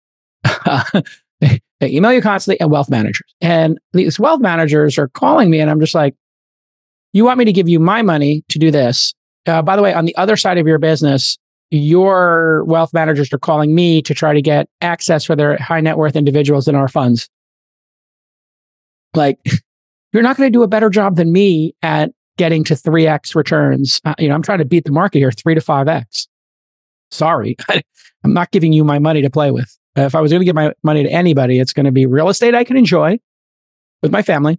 they, they email you constantly, and wealth managers. And these wealth managers are calling me and I'm just like, you want me to give you my money to do this? Uh, by the way, on the other side of your business, your wealth managers are calling me to try to get access for their high net worth individuals in our funds. Like, you're not going to do a better job than me at getting to three X returns. Uh, you know, I'm trying to beat the market here, three to five X. Sorry, I'm not giving you my money to play with. Uh, if I was going to give my money to anybody, it's going to be real estate I can enjoy with my family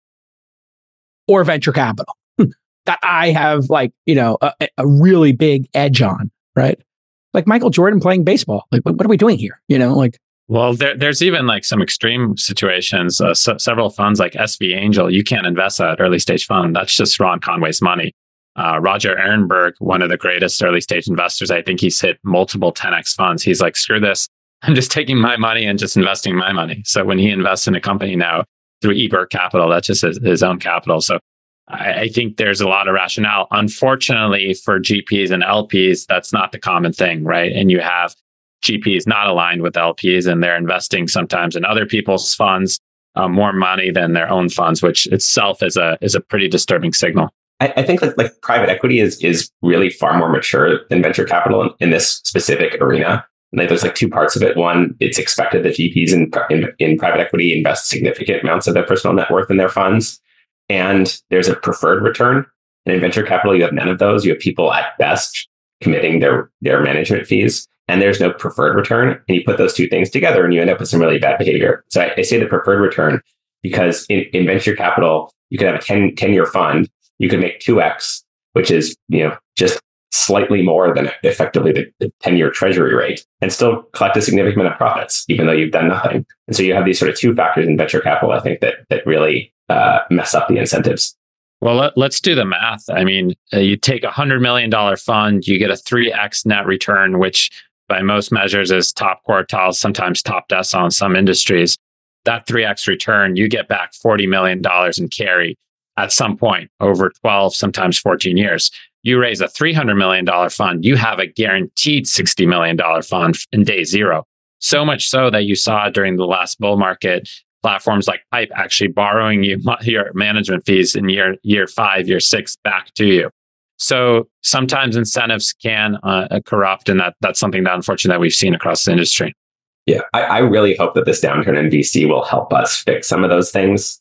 or venture capital that I have, like, you know, a, a really big edge on. Right? Like Michael Jordan playing baseball. Like, what, what are we doing here? You know, like. Well, there, there's even like some extreme situations. Uh, so, several funds like S V Angel, you can't invest that early stage fund. That's just Ron Conway's money. Uh, Roger Ehrenberg, one of the greatest early stage investors, I think he's hit multiple ten X funds. He's like, screw this. I'm just taking my money and just investing my money. So when he invests in a company now through eBird Capital, that's just his, his own capital. So I think there's a lot of rationale. Unfortunately, for G Ps and L Ps, that's not the common thing, right? And you have G Ps not aligned with L Ps, and they're investing sometimes in other people's funds, uh, more money than their own funds, which itself is a is a pretty disturbing signal. I, I think like, like private equity is is really far more mature than venture capital in, in this specific arena. And like, there's like two parts of it. One, it's expected that G Ps in, in in private equity invest significant amounts of their personal net worth in their funds. And there's a preferred return. And in venture capital, you have none of those. You have people at best committing their, their management fees, and there's no preferred return. And you put those two things together and you end up with some really bad behavior. So I, I say the preferred return because in, in venture capital, you could have a ten, ten-year fund. You could make two X, which is, you know, just slightly more than effectively the, the ten-year treasury rate, and still collect a significant amount of profits, even though you've done nothing. And so you have these sort of two factors in venture capital, I think, that that really uh, mess up the incentives. Well, let, let's do the math. I mean, uh, you take a one hundred million dollars fund, you get a three X net return, which by most measures is top quartile, sometimes top decile in some industries. That three X return, you get back forty million dollars in carry at some point over twelve, sometimes fourteen years. You raise a three hundred million dollars fund, you have a guaranteed sixty million dollars fund in day zero. So much so that you saw during the last bull market, platforms like Pipe actually borrowing you your management fees in year year five, year six back to you. So sometimes incentives can uh, corrupt, and that that's something that unfortunately that we've seen across the industry. Yeah, I, I really hope that this downturn in V C will help us fix some of those things,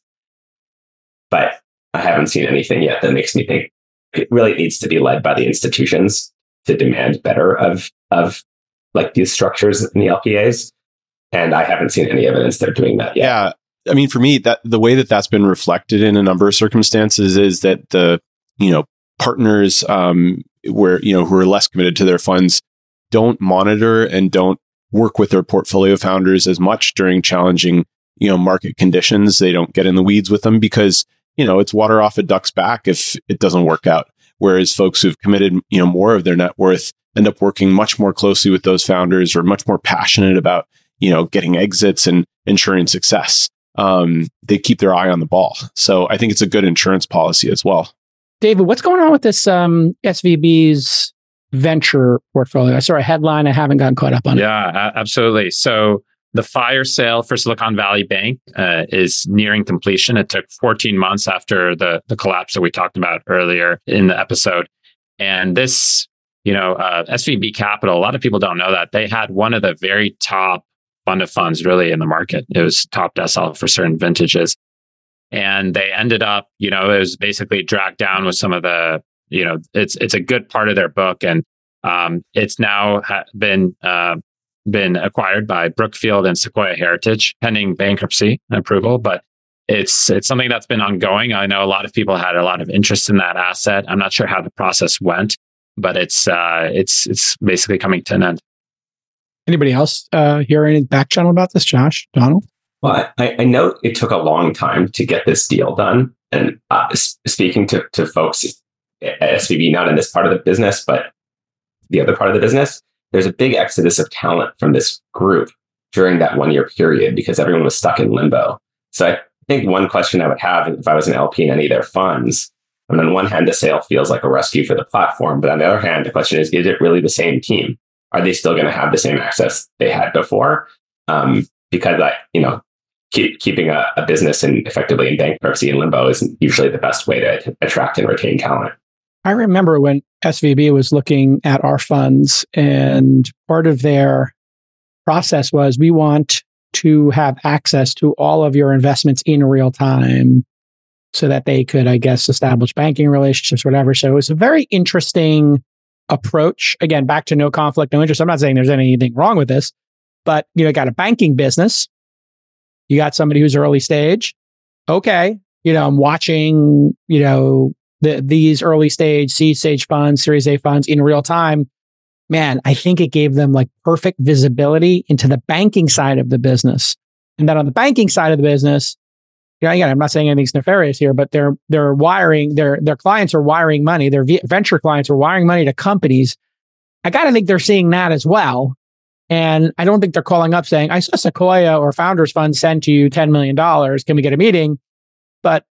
but I haven't seen anything yet that makes me think it really needs to be led by the institutions to demand better of of like these structures in the L P As. And I haven't seen any evidence they're doing that yet. Yeah. I mean, for me, that the way that that's been reflected in a number of circumstances is that the, you know, partners um, where, you know, who are less committed to their funds don't monitor and don't work with their portfolio founders as much during challenging, you know, market conditions. They don't get in the weeds with them because, you know, it's water off a duck's back if it doesn't work out. Whereas folks who've committed, you know, more of their net worth end up working much more closely with those founders, or much more passionate about, you know, getting exits and ensuring success. Um, they keep their eye on the ball. So I think it's a good insurance policy as well. David, what's going on with this um, S V B's venture portfolio? I saw a headline. I haven't gotten caught up on it. Yeah, absolutely. So the fire sale for Silicon Valley Bank uh, is nearing completion. It took fourteen months after the, the collapse that we talked about earlier in the episode. And this, you know, uh, S V B Capital, a lot of people don't know that they had one of the very top fund of funds really in the market. It was top decile for certain vintages. And they ended up, you know, it was basically dragged down with some of the you know, it's it's a good part of their book, and um, it's now ha- been uh, been acquired by Brookfield and Sequoia Heritage, pending bankruptcy approval. But it's it's something that's been ongoing. I know a lot of people had a lot of interest in that asset. I'm not sure how the process went, but it's uh, it's it's basically coming to an end. Anybody else uh, hear any back channel about this, Josh, Donald? Well, I, I know it took a long time to get this deal done. And uh, speaking to, to folks at S V B, not in this part of the business, but the other part of the business, there's a big exodus of talent from this group during that one year period because everyone was stuck in limbo. So I think one question I would have if I was an L P in any of their funds, I mean, on one hand, the sale feels like a rescue for the platform. But on the other hand, the question is, is it really the same team? Are they still going to have the same access they had before? Um, because I, you know, Keep, keeping a, a business in effectively in bankruptcy and limbo isn't usually the best way to, to attract and retain talent. I remember when S V B was looking at our funds, and part of their process was we want to have access to all of your investments in real time so that they could, I guess, establish banking relationships, whatever. So it was a very interesting approach. Again, back to no conflict, no interest. I'm not saying there's anything wrong with this, but you know, got a banking business. You got somebody who's early stage. Okay. You know, I'm watching, you know, the, these early stage, seed stage funds, Series A funds in real time. Man, I think it gave them like perfect visibility into the banking side of the business. And then on the banking side of the business, you know, again, I'm not saying anything's nefarious here, but they're, they're wiring, their, their clients are wiring money. Their v- venture clients are wiring money to companies. I got to think they're seeing that as well. And I don't think they're calling up saying, I saw Sequoia or Founders Fund send you ten million dollars. Can we get a meeting? But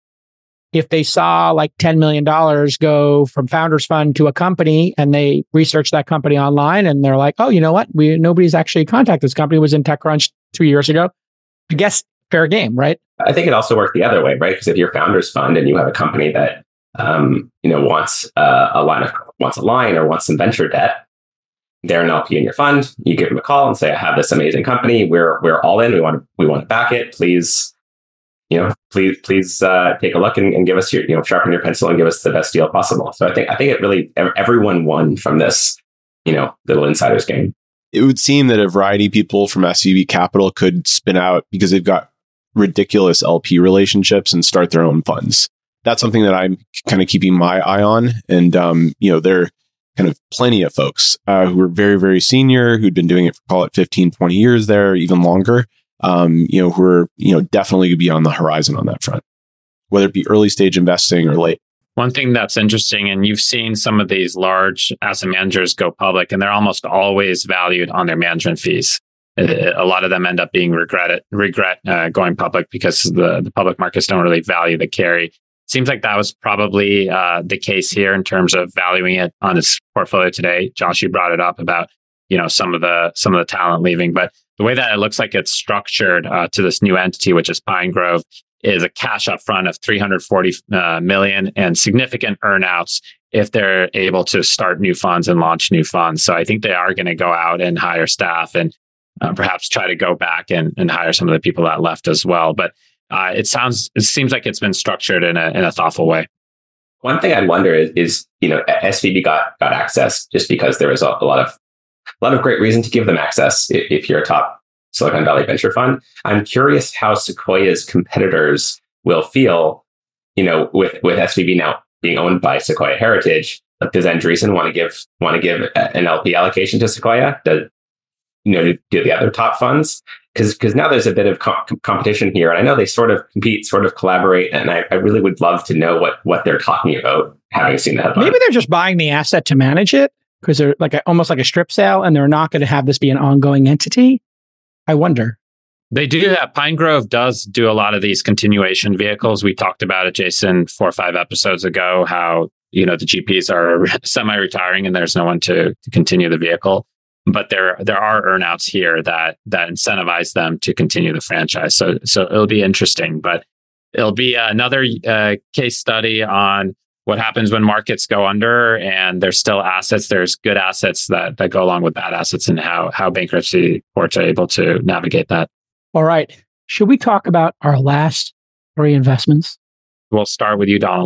if they saw like ten million dollars go from Founders Fund to a company and they research that company online and they're like, oh, you know what? We nobody's actually contacted this company. It was in TechCrunch two years ago. I guess fair game, right? I think it also worked the other way, right? Because if you're Founders Fund and you have a company that um, you know wants uh, a line of wants a line or wants some venture debt, they're an L P in your fund. You give them a call and say, I have this amazing company. We're we're all in. We want to we want to back it. Please, you know, please please uh, take a look and, and give us your, you know, sharpen your pencil and give us the best deal possible. So I think I think it really everyone won from this, you know, little insider's game. It would seem that a variety of people from S V B Capital could spin out because they've got ridiculous L P relationships and start their own funds. That's something that I'm kind of keeping my eye on. And um, you know, they're kind of plenty of folks uh, who were very, very senior, who'd been doing it for, call it fifteen, twenty years there, even longer, um, you know, who are, you know, definitely be on the horizon on that front, whether it be early stage investing or late. One thing that's interesting, and you've seen some of these large asset managers go public, and they're almost always valued on their management fees. A lot of them end up being regretted, regret uh, going public because the, the public markets don't really value the carry. Seems like that was probably uh, the case here in terms of valuing it on its portfolio today. Josh, you brought it up about, you know, some of the some of the talent leaving, but the way that it looks like it's structured uh, to this new entity, which is Pinegrove, is a cash upfront of three hundred forty uh, million and significant earnouts if they're able to start new funds and launch new funds. So I think they are going to go out and hire staff and uh, perhaps try to go back and, and hire some of the people that left as well. But Uh, it sounds, it seems like it's been structured in a in a thoughtful way. One thing I wonder is, is you know, S V B got got access just because there was a, a lot of a lot of great reason to give them access if, if you're a top Silicon Valley venture fund. I'm curious how Sequoia's competitors will feel, you know, with with S V B now being owned by Sequoia Heritage. Like, does Andreessen want to give want to give an L P allocation to Sequoia? Does, you know, do, do the other top funds? Because because now there's a bit of com- competition here. And I know they sort of compete, sort of collaborate. And I, I really would love to know what, what they're talking about, having seen the headline. Maybe they're just buying the asset to manage it because they're like a, almost like a strip sale and they're not going to have this be an ongoing entity. I wonder. They do have, Pinegrove does do a lot of these continuation vehicles. We talked about it, Jason, four or five episodes ago, how, you know, the G Ps are semi-retiring and there's no one to, to continue the vehicle. But there there are earnouts here that that incentivize them to continue the franchise. So so it'll be interesting, but it'll be another uh, case study on what happens when markets go under and there's still assets. There's good assets that that go along with bad assets, and how how bankruptcy courts are able to navigate that. All right. Should we talk about our last three investments? We'll start with you, Donald.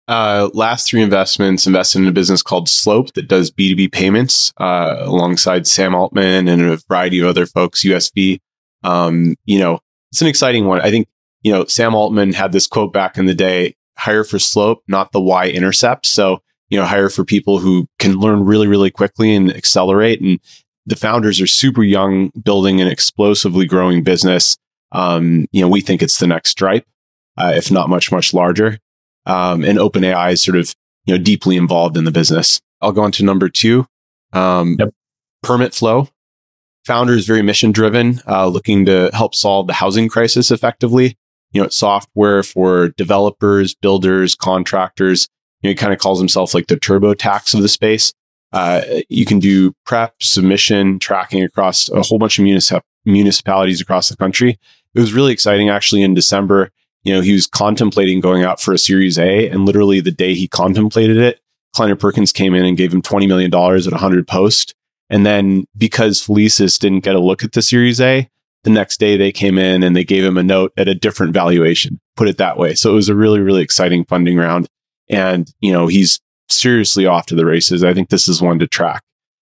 Uh, last three investments invested in a business called Slope that does B two B payments uh, alongside Sam Altman and a variety of other folks, U S V. Um, you know, it's an exciting one. I think, you know, Sam Altman had this quote back in the day, hire for Slope, not the Y-intercept. So, you know, hire for people who can learn really, really quickly and accelerate. And the founders are super young, building an explosively growing business. Um, you know, we think it's the next Stripe, uh, if not much, much larger. Um, and OpenAI is sort of, you know, deeply involved in the business. I'll go on to number two, um, yep. Permit Flow. Founder is very mission driven, uh, looking to help solve the housing crisis effectively. You know, it's software for developers, builders, contractors. You know, he kind of calls himself like the TurboTax of the space. Uh, you can do prep, submission, tracking across a whole bunch of municip- municipalities across the country. It was really exciting. Actually, in December, you know, he was contemplating going out for a Series A, and literally the day he contemplated it, Kleiner Perkins came in and gave him twenty million dollars at one hundred post. And then because Felicis didn't get a look at the Series A, the next day they came in and they gave him a note at a different valuation, put it that way. So it was a really, really exciting funding round. And, you know, he's seriously off to the races. I think this is one to track.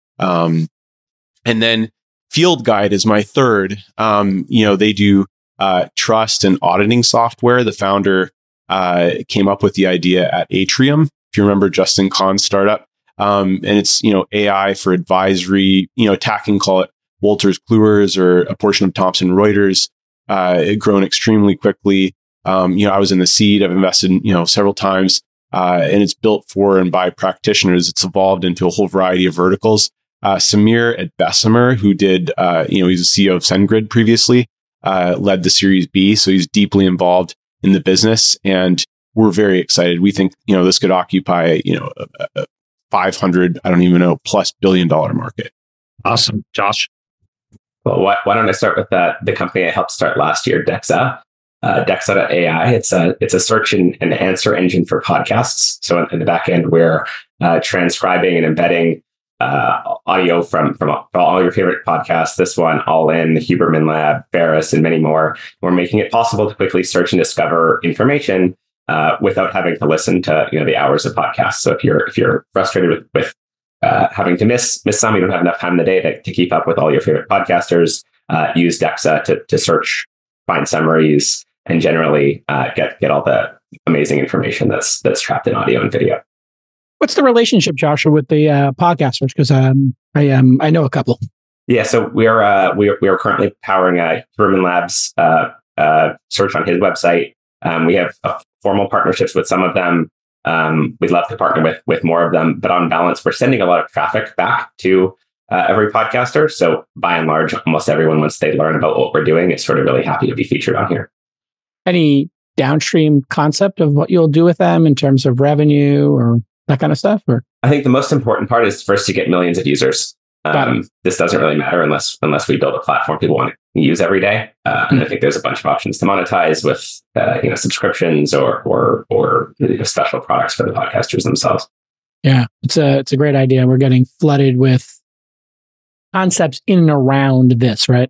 Um, and then Field Guide is my third. Um, you know, they do uh, trust and auditing software. The founder uh, came up with the idea at Atrium, if you remember Justin Kahn's startup. Um, and it's, you know, A I for advisory, you know, attacking, call it Wolters Kluwer's or a portion of Thomson Reuters. Uh, it grown extremely quickly. Um, you know, I was in the seed. I've invested, you know, several times. Uh, and it's built for and by practitioners. It's evolved into a whole variety of verticals. Uh, Samir at Bessemer, who did, uh, you know, he's a C E O of SendGrid previously, uh, led the Series B. So he's deeply involved in the business. And we're very excited. We think, you know, this could occupy, you know, a, a five hundred, I don't even know, plus billion dollar market. Awesome. Josh? Well, why, why don't I start with uh, the company I helped start last year, Dexa. Uh, Dexa dot A I. It's a it's a search and, and answer engine for podcasts. So in, in the back end, we're uh, transcribing and embedding uh, audio from from all your favorite podcasts. This one, All In, the Huberman Lab, Ferris, and many more. We're making it possible to quickly search and discover information uh, without having to listen to you know the hours of podcasts. So if you're if you're frustrated with with uh, having to miss miss some, you don't have enough time in the day to, to keep up with all your favorite podcasters. Uh, use Dexa to to search, find summaries, and generally uh, get get all the amazing information that's that's trapped in audio and video. What's the relationship, Joshua, with the uh, podcasters? Because um, I um, I know a couple. Yeah, so we are uh, we are, we are currently powering a Huberman Labs uh, uh, search on his website. Um, we have uh, formal partnerships with some of them. Um, we'd love to partner with with more of them, but on balance, we're sending a lot of traffic back to uh, every podcaster. So by and large, almost everyone, once they learn about what we're doing, is sort of really happy to be featured on here. Any downstream concept of what you'll do with them in terms of revenue or that kind of stuff? Or I think the most important part is first to get millions of users. Um, this doesn't really matter unless unless we build a platform people want to use every day. Uh, mm-hmm. And I think there's a bunch of options to monetize with uh, you know subscriptions or or or you know, special products for the podcasters themselves. Yeah, it's a it's a great idea. We're getting flooded with concepts in and around this, right?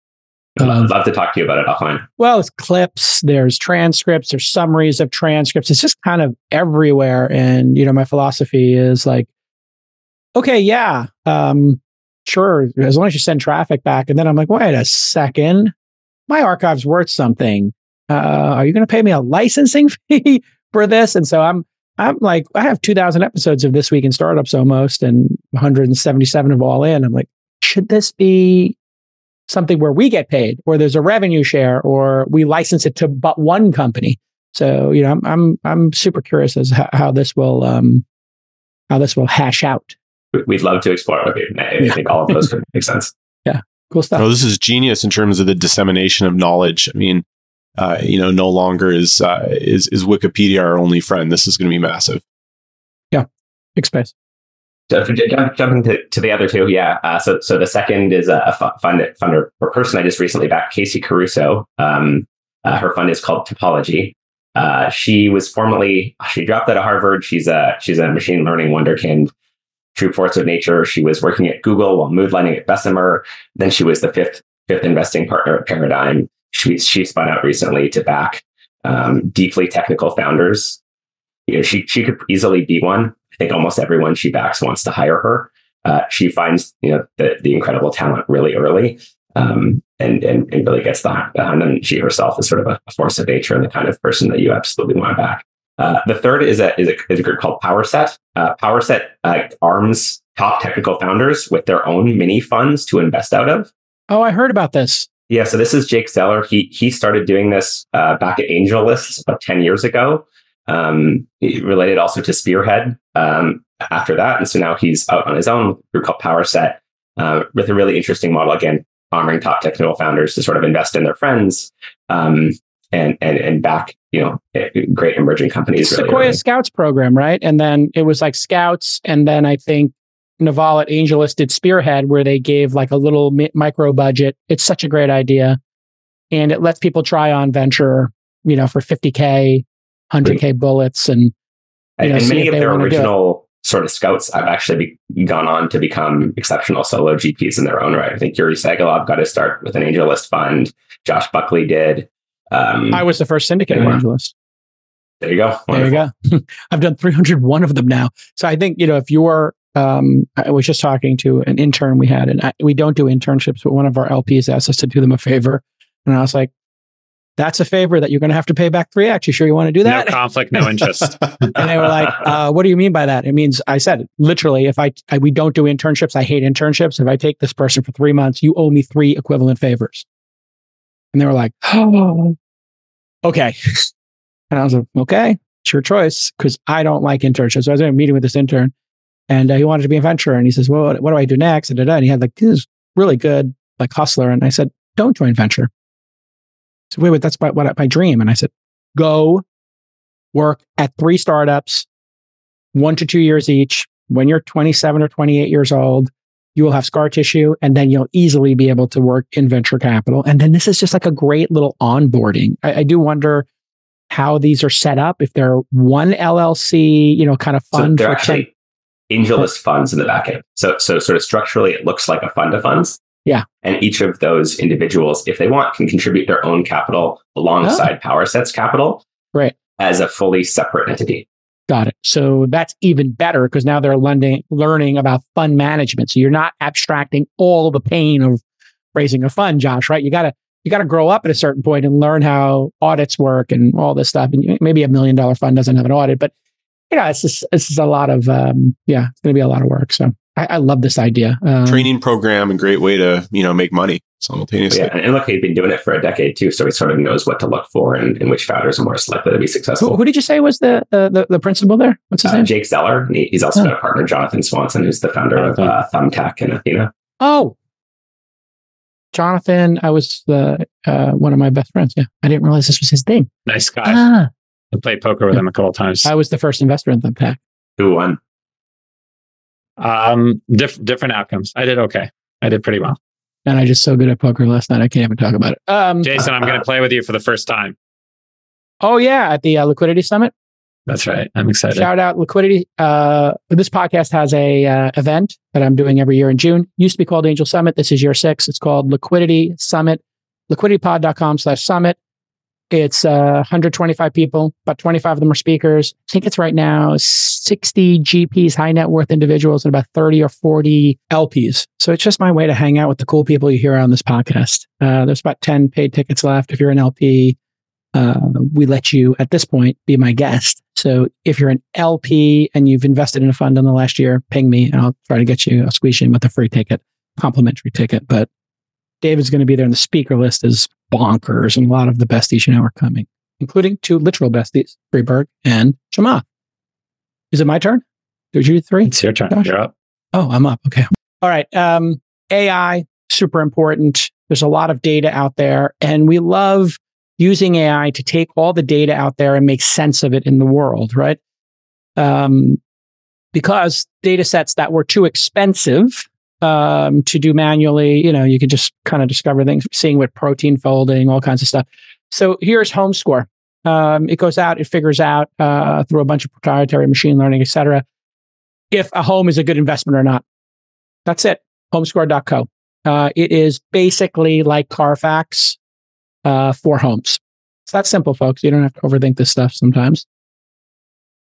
I'd um, love to talk to you about it offline. Well, it's clips, there's transcripts, there's summaries of transcripts. It's just kind of everywhere. And, you know, my philosophy is like, okay, yeah, um, sure, as long as you send traffic back. And then I'm like, wait a second, my archive's worth something. Uh, are you going to pay me a licensing fee for this? And so I'm, I'm like, I have two thousand episodes of This Week in Startups almost, and one hundred seventy-seven of All In. I'm like, should this be something where we get paid, or there's a revenue share, or we license it to but one company? So, you know, I'm I'm I'm super curious as how, how this will um how this will hash out. We'd love to explore it with you. I yeah. think all of those could make sense. Yeah, cool stuff. No, this is genius in terms of the dissemination of knowledge. I mean, uh, you know, no longer is uh, is is Wikipedia our only friend. This is going to be massive. Yeah, big space. So jump, jumping to, to the other two, yeah. Uh, so so the second is a fund funder or person I just recently backed, Casey Caruso. Um, uh, her fund is called Topology. Uh, she was formerly she dropped out of Harvard. She's a she's a machine learning wonderkind, true force of nature. She was working at Google while moonlighting at Bessemer. Then she was the fifth fifth investing partner at Paradigm. She she spun out recently to back um, deeply technical founders. you know, she she could easily be one. I think almost everyone she backs wants to hire her. Uh, she finds you know the the incredible talent really early, um, and, and and really gets behind them. And she herself is sort of a, a force of nature and the kind of person that you absolutely want to back. Uh, the third is a is a, is a group called PowerSet. Uh, PowerSet uh, arms top technical founders with their own mini funds to invest out of. Oh, I heard about this. Yeah, so this is Jake Zeller. He he started doing this uh, back at AngelList about ten years ago. Um, related also to Spearhead um, after that, and so now he's out on his own group called PowerSet uh, with a really interesting model. Again, arming top technical founders to sort of invest in their friends um, and and and back you know great emerging companies. Really Sequoia early. Scouts program, right? And then it was like Scouts, and then I think Naval at AngelList did Spearhead, where they gave like a little mi- micro budget. It's such a great idea, and it lets people try on venture, you know, for fifty K, one hundred K bullets, and you know, and see many if of they their wanna do it. original sort of scouts have actually be, gone on to become exceptional solo G Ps in their own right. I think Yuri Sagalov got to start with an AngelList fund. Josh Buckley did. Um, I was the first syndicate yeah. AngelList. there you go. There you Wonderful. go. I've done three hundred one of them now. So I think, you know, if you're, um, I was just talking to an intern we had, and I, we don't do internships, but one of our L Ps asked us to do them a favor. And I was like, that's a favor that you're going to have to pay back three X. You sure you want to do that? No conflict, no interest. And they were like, uh, what do you mean by that? It means, I said, literally, if I, I, we don't do internships, I hate internships. If I take this person for three months, you owe me three equivalent favors. And they were like, oh, okay. And I was like, okay, it's your choice, because I don't like internships. So I was in a meeting with this intern, and uh, he wanted to be a venture. And he says, well, what, what do I do next? And, and he had like this really good like hustler. And I said, don't join venture. He said, wait, wait, that's my, what, my dream. And I said, go work at three startups, one to two years each. When you're twenty-seven or twenty-eight years old, you will have scar tissue, and then you'll easily be able to work in venture capital. And then this is just like a great little onboarding. I, I do wonder how these are set up, if they're one L L C, you know, kind of fund. So they're for actually AngelList funds in the back end. So, so sort of structurally, it looks like a fund of funds. Yeah. And each of those individuals, if they want, can contribute their own capital alongside oh. PowerSet's capital. Right. As a fully separate entity. Got it. So that's even better, because now they're learning, learning about fund management. So you're not abstracting all the pain of raising a fund, Josh, right? You got to you got to grow up at a certain point and learn how audits work and all this stuff. And maybe a million dollar fund doesn't have an audit, but you know, it's just, it's just a lot of, um, yeah, it's going to be a lot of work. So I, I love this idea. Um, Training program and great way to, you know, make money simultaneously. Yeah. And look, he's been doing it for a decade too. So he sort of knows what to look for and, and which founders are more likely to be successful. Who, who did you say was the, uh, the, the principal there? What's his uh, name? Jake Zeller. And he, he's also oh. got a partner, Jonathan Swanson, who's the founder of uh, Thumbtack and Athena. Oh, Jonathan, I was the uh, one of my best friends. Yeah, I didn't realize this was his thing. Nice guy. Ah. I played poker with him a couple of times. I was the first investor in Thumbtack. Who won? Um, diff- different outcomes. I did okay. I did pretty well. And I just so good at poker last night, I can't even talk about it. Um, Jason, I'm going to play with you for the first time. Oh yeah, at the uh, Liquidity Summit. That's right. I'm excited. Shout out Liquidity. Uh, this podcast has a uh, event that I'm doing every year in June. Used to be called Angel Summit. This is year six. It's called Liquidity Summit. liquiditypod.com slash summit. It's uh, one hundred twenty-five people. About twenty-five of them are speakers. I think it's right now sixty G Ps, high net worth individuals, and about thirty or forty L Ps. So it's just my way to hang out with the cool people you hear on this podcast. Uh, there's about ten paid tickets left. If you're an L P, uh, we let you, at this point, be my guest. So if you're an L P and you've invested in a fund in the last year, ping me and I'll try to get you, I'll squeeze you in with a free ticket, complimentary ticket. But David's going to be there, and the speaker list is bonkers, and a lot of the besties you know are coming, including two literal besties, Freeberg and Chamath. Is it my turn? Did you do three? It's your turn. Josh? You're up. Oh, I'm up. Okay. All right. Um, A I, super important. There's a lot of data out there, and we love using A I to take all the data out there and make sense of it in the world, right? Um, because data sets that were too expensive um, to do manually, you know, you could just kind of discover things, seeing with protein folding, all kinds of stuff. So here's HomeScore. Um, it goes out, it figures out uh, through a bunch of proprietary machine learning, et cetera, if a home is a good investment or not. That's it. homescore dot co. Uh, it is basically like Carfax uh, for homes. It's that simple, folks. You don't have to overthink this stuff sometimes.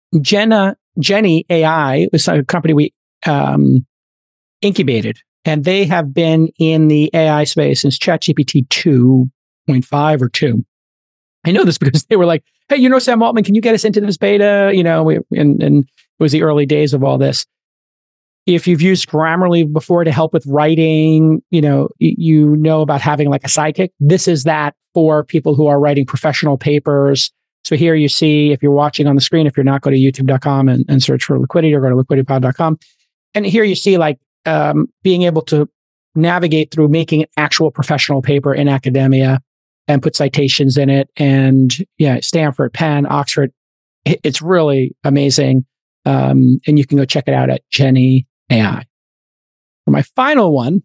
Jenna, Jenny A I was a company we um, incubated, and they have been in the A I space since ChatGPT two point five or two. I know this because they were like, hey, you know, Sam Altman, can you get us into this beta? You know, we, and, and it was the early days of all this. If you've used Grammarly before to help with writing, you know, you know about having like a sidekick. This is that for people who are writing professional papers. So here you see, if you're watching on the screen, if you're not, go to youtube dot com and, and search for Liquidity, or go to liquidity pod dot com. And here you see like um, being able to navigate through making an actual professional paper in academia and put citations in it. And yeah, Stanford, Penn, Oxford, it, it's really amazing. Um, and you can go check it out at Jenny A I. For my final one,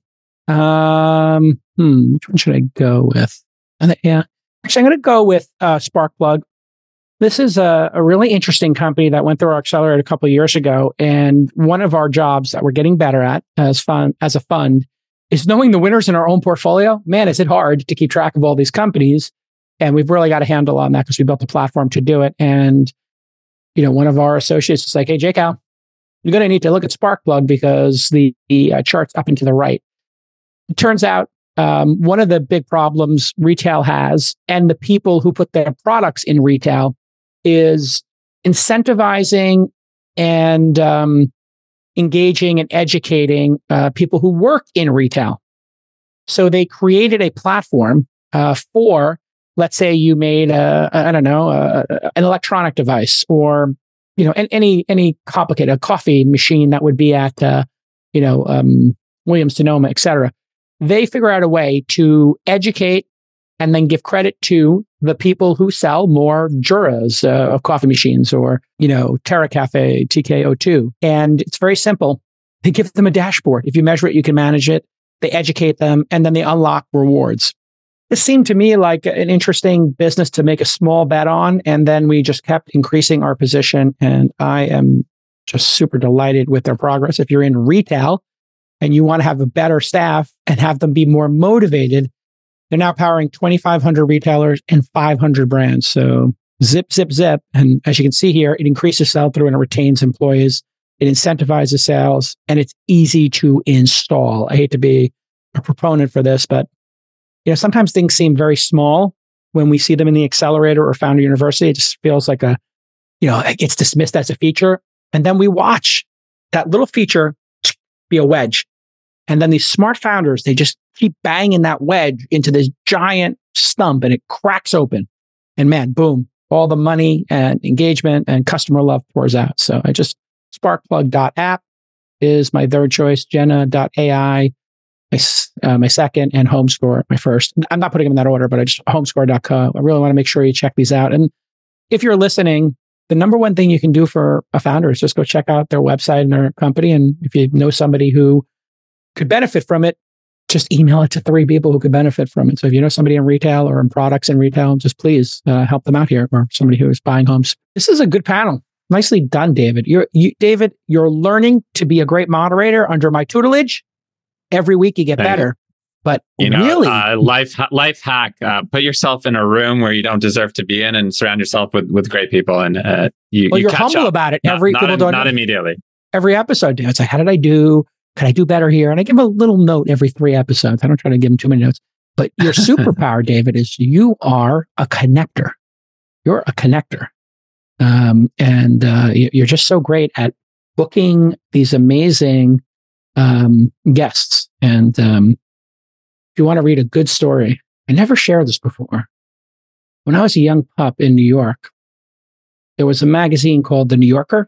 um, hmm, which one should I go with? I think, yeah, actually, I'm going to go with uh, Sparkplug. This is a, a really interesting company that went through our accelerator a couple of years ago. And one of our jobs that we're getting better at as fun as a fund is knowing the winners in our own portfolio. Man, is it hard to keep track of all these companies. And we've really got a handle on that because we built a platform to do it. And, you know, one of our associates is like, hey, J Cal, you're going to need to look at Sparkplug because the, the uh, chart's up and to the right. It turns out um, one of the big problems retail has, and the people who put their products in retail, is incentivizing and um, engaging and educating uh, people who work in retail. So they created a platform uh, for, let's say you made a, I don't know, a, an electronic device, or you know, any any complicated a coffee machine that would be at uh, you know um, Williams Sonoma, et cetera. They figure out a way to educate and then give credit to the people who sell more Juras uh, of coffee machines, or, you know, Terra Cafe, T K O two. And it's very simple. They give them a dashboard. If you measure it, you can manage it. They educate them, and then they unlock rewards. This seemed to me like an interesting business to make a small bet on. And then we just kept increasing our position. And I am just super delighted with their progress. If you're in retail and you want to have a better staff and have them be more motivated, they're now powering twenty-five hundred retailers and five hundred brands. So zip, zip, zip. And as you can see here, it increases sell-through and it retains employees. It incentivizes sales, and it's easy to install. I hate to be a proponent for this, but you know, sometimes things seem very small when we see them in the accelerator or founder university. It just feels like a, you know, it gets dismissed as a feature. And then we watch that little feature be a wedge. And then these smart founders, they just keep banging that wedge into this giant stump, and it cracks open. And man, boom, all the money and engagement and customer love pours out. So I just, sparkplug dot app is my third choice, Jenna dot A I, my, uh, my second, and HomeScore, my first. I'm not putting them in that order, but I just, homescore dot co. I really want to make sure you check these out. And if you're listening, the number one thing you can do for a founder is just go check out their website and their company. And if you know somebody who could benefit from it, just email it to three people who could benefit from it. So if you know somebody in retail or in products in retail, just please uh, help them out here, or somebody who is buying homes. This is a good panel. Nicely done, David. You're, you, David, you're learning to be a great moderator under my tutelage. Every week you get Thank better. You. But you know, really, uh, life life hack: uh, put yourself in a room where you don't deserve to be in, and surround yourself with, with great people. And uh, you, well, you you're catch humble up. about it. Not, Every not, people in, don't not immediately. Every episode, David, it's like, how did I do? Could I do better here? And I give him a little note every three episodes. I don't try to give him too many notes. But your superpower, David, is you are a connector. You're a connector. Um, and uh, you're just so great at booking these amazing um, guests. And um, if you want to read a good story, I never shared this before. When I was a young pup in New York, there was a magazine called The New Yorker.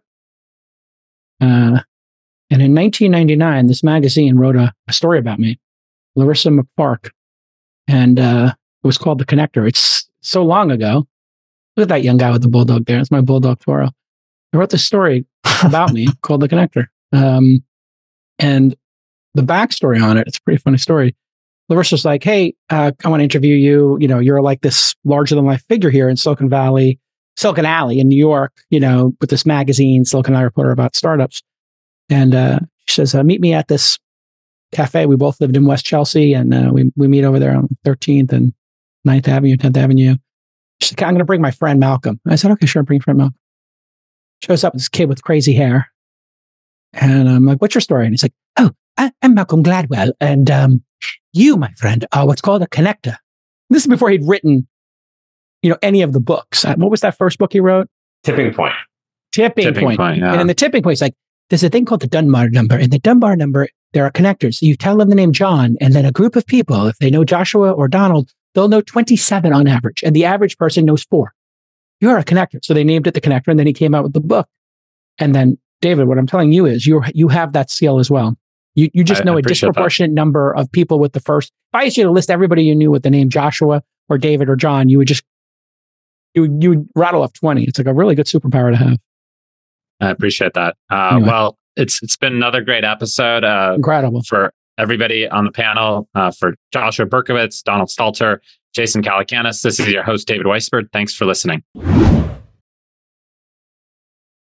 Uh, and in nineteen ninety-nine, this magazine wrote a, a story about me, Larissa McPark. And uh, it was called The Connector. It's so long ago. Look at that young guy with the bulldog there. It's my bulldog, Toro. I wrote this story about me called The Connector. Um, and the backstory on it, it's a pretty funny story. Larissa's like, hey, uh, I want to interview you. You know, you're like this larger than life figure here in Silicon Valley, Silicon Alley in New York, you know, with this magazine, Silicon Valley Reporter, about startups. And uh, she says, uh, meet me at this cafe. We both lived in West Chelsea, and uh, we, we meet over there on thirteenth and ninth Avenue, tenth Avenue. She said, I'm going to bring my friend Malcolm. I said, okay, sure, bring your friend Malcolm. shows up this kid with crazy hair. And I'm like, what's your story? And he's like, oh, I, I'm Malcolm Gladwell. And um, you, my friend, are what's called a connector. This is before he'd written, you know, any of the books. Uh, what was that first book he wrote? Tipping Point. Tipping, Tipping Point. Point, yeah. And in the tipping point, it's like, there's a thing called the Dunbar number. And the Dunbar number, there are connectors. You tell them the name John, and then a group of people, if they know Joshua or Donald, they'll know twenty-seven on average. And the average person knows four. You're a connector. So they named it the connector, and then he came out with the book. And then, David, what I'm telling you is you you have that skill as well. You you just I, know I a disproportionate that. number of people with the first. If I asked you to list everybody you knew with the name Joshua or David or John, you would just you would, you would rattle off twenty. It's like a really good superpower to have. I appreciate that. Uh, anyway. Well, it's it's been another great episode. Uh, Incredible for everybody on the panel. Uh, for Joshua Berkowitz, Donald Stalter, Jason Calacanis. This is your host David Weisberg. Thanks for listening.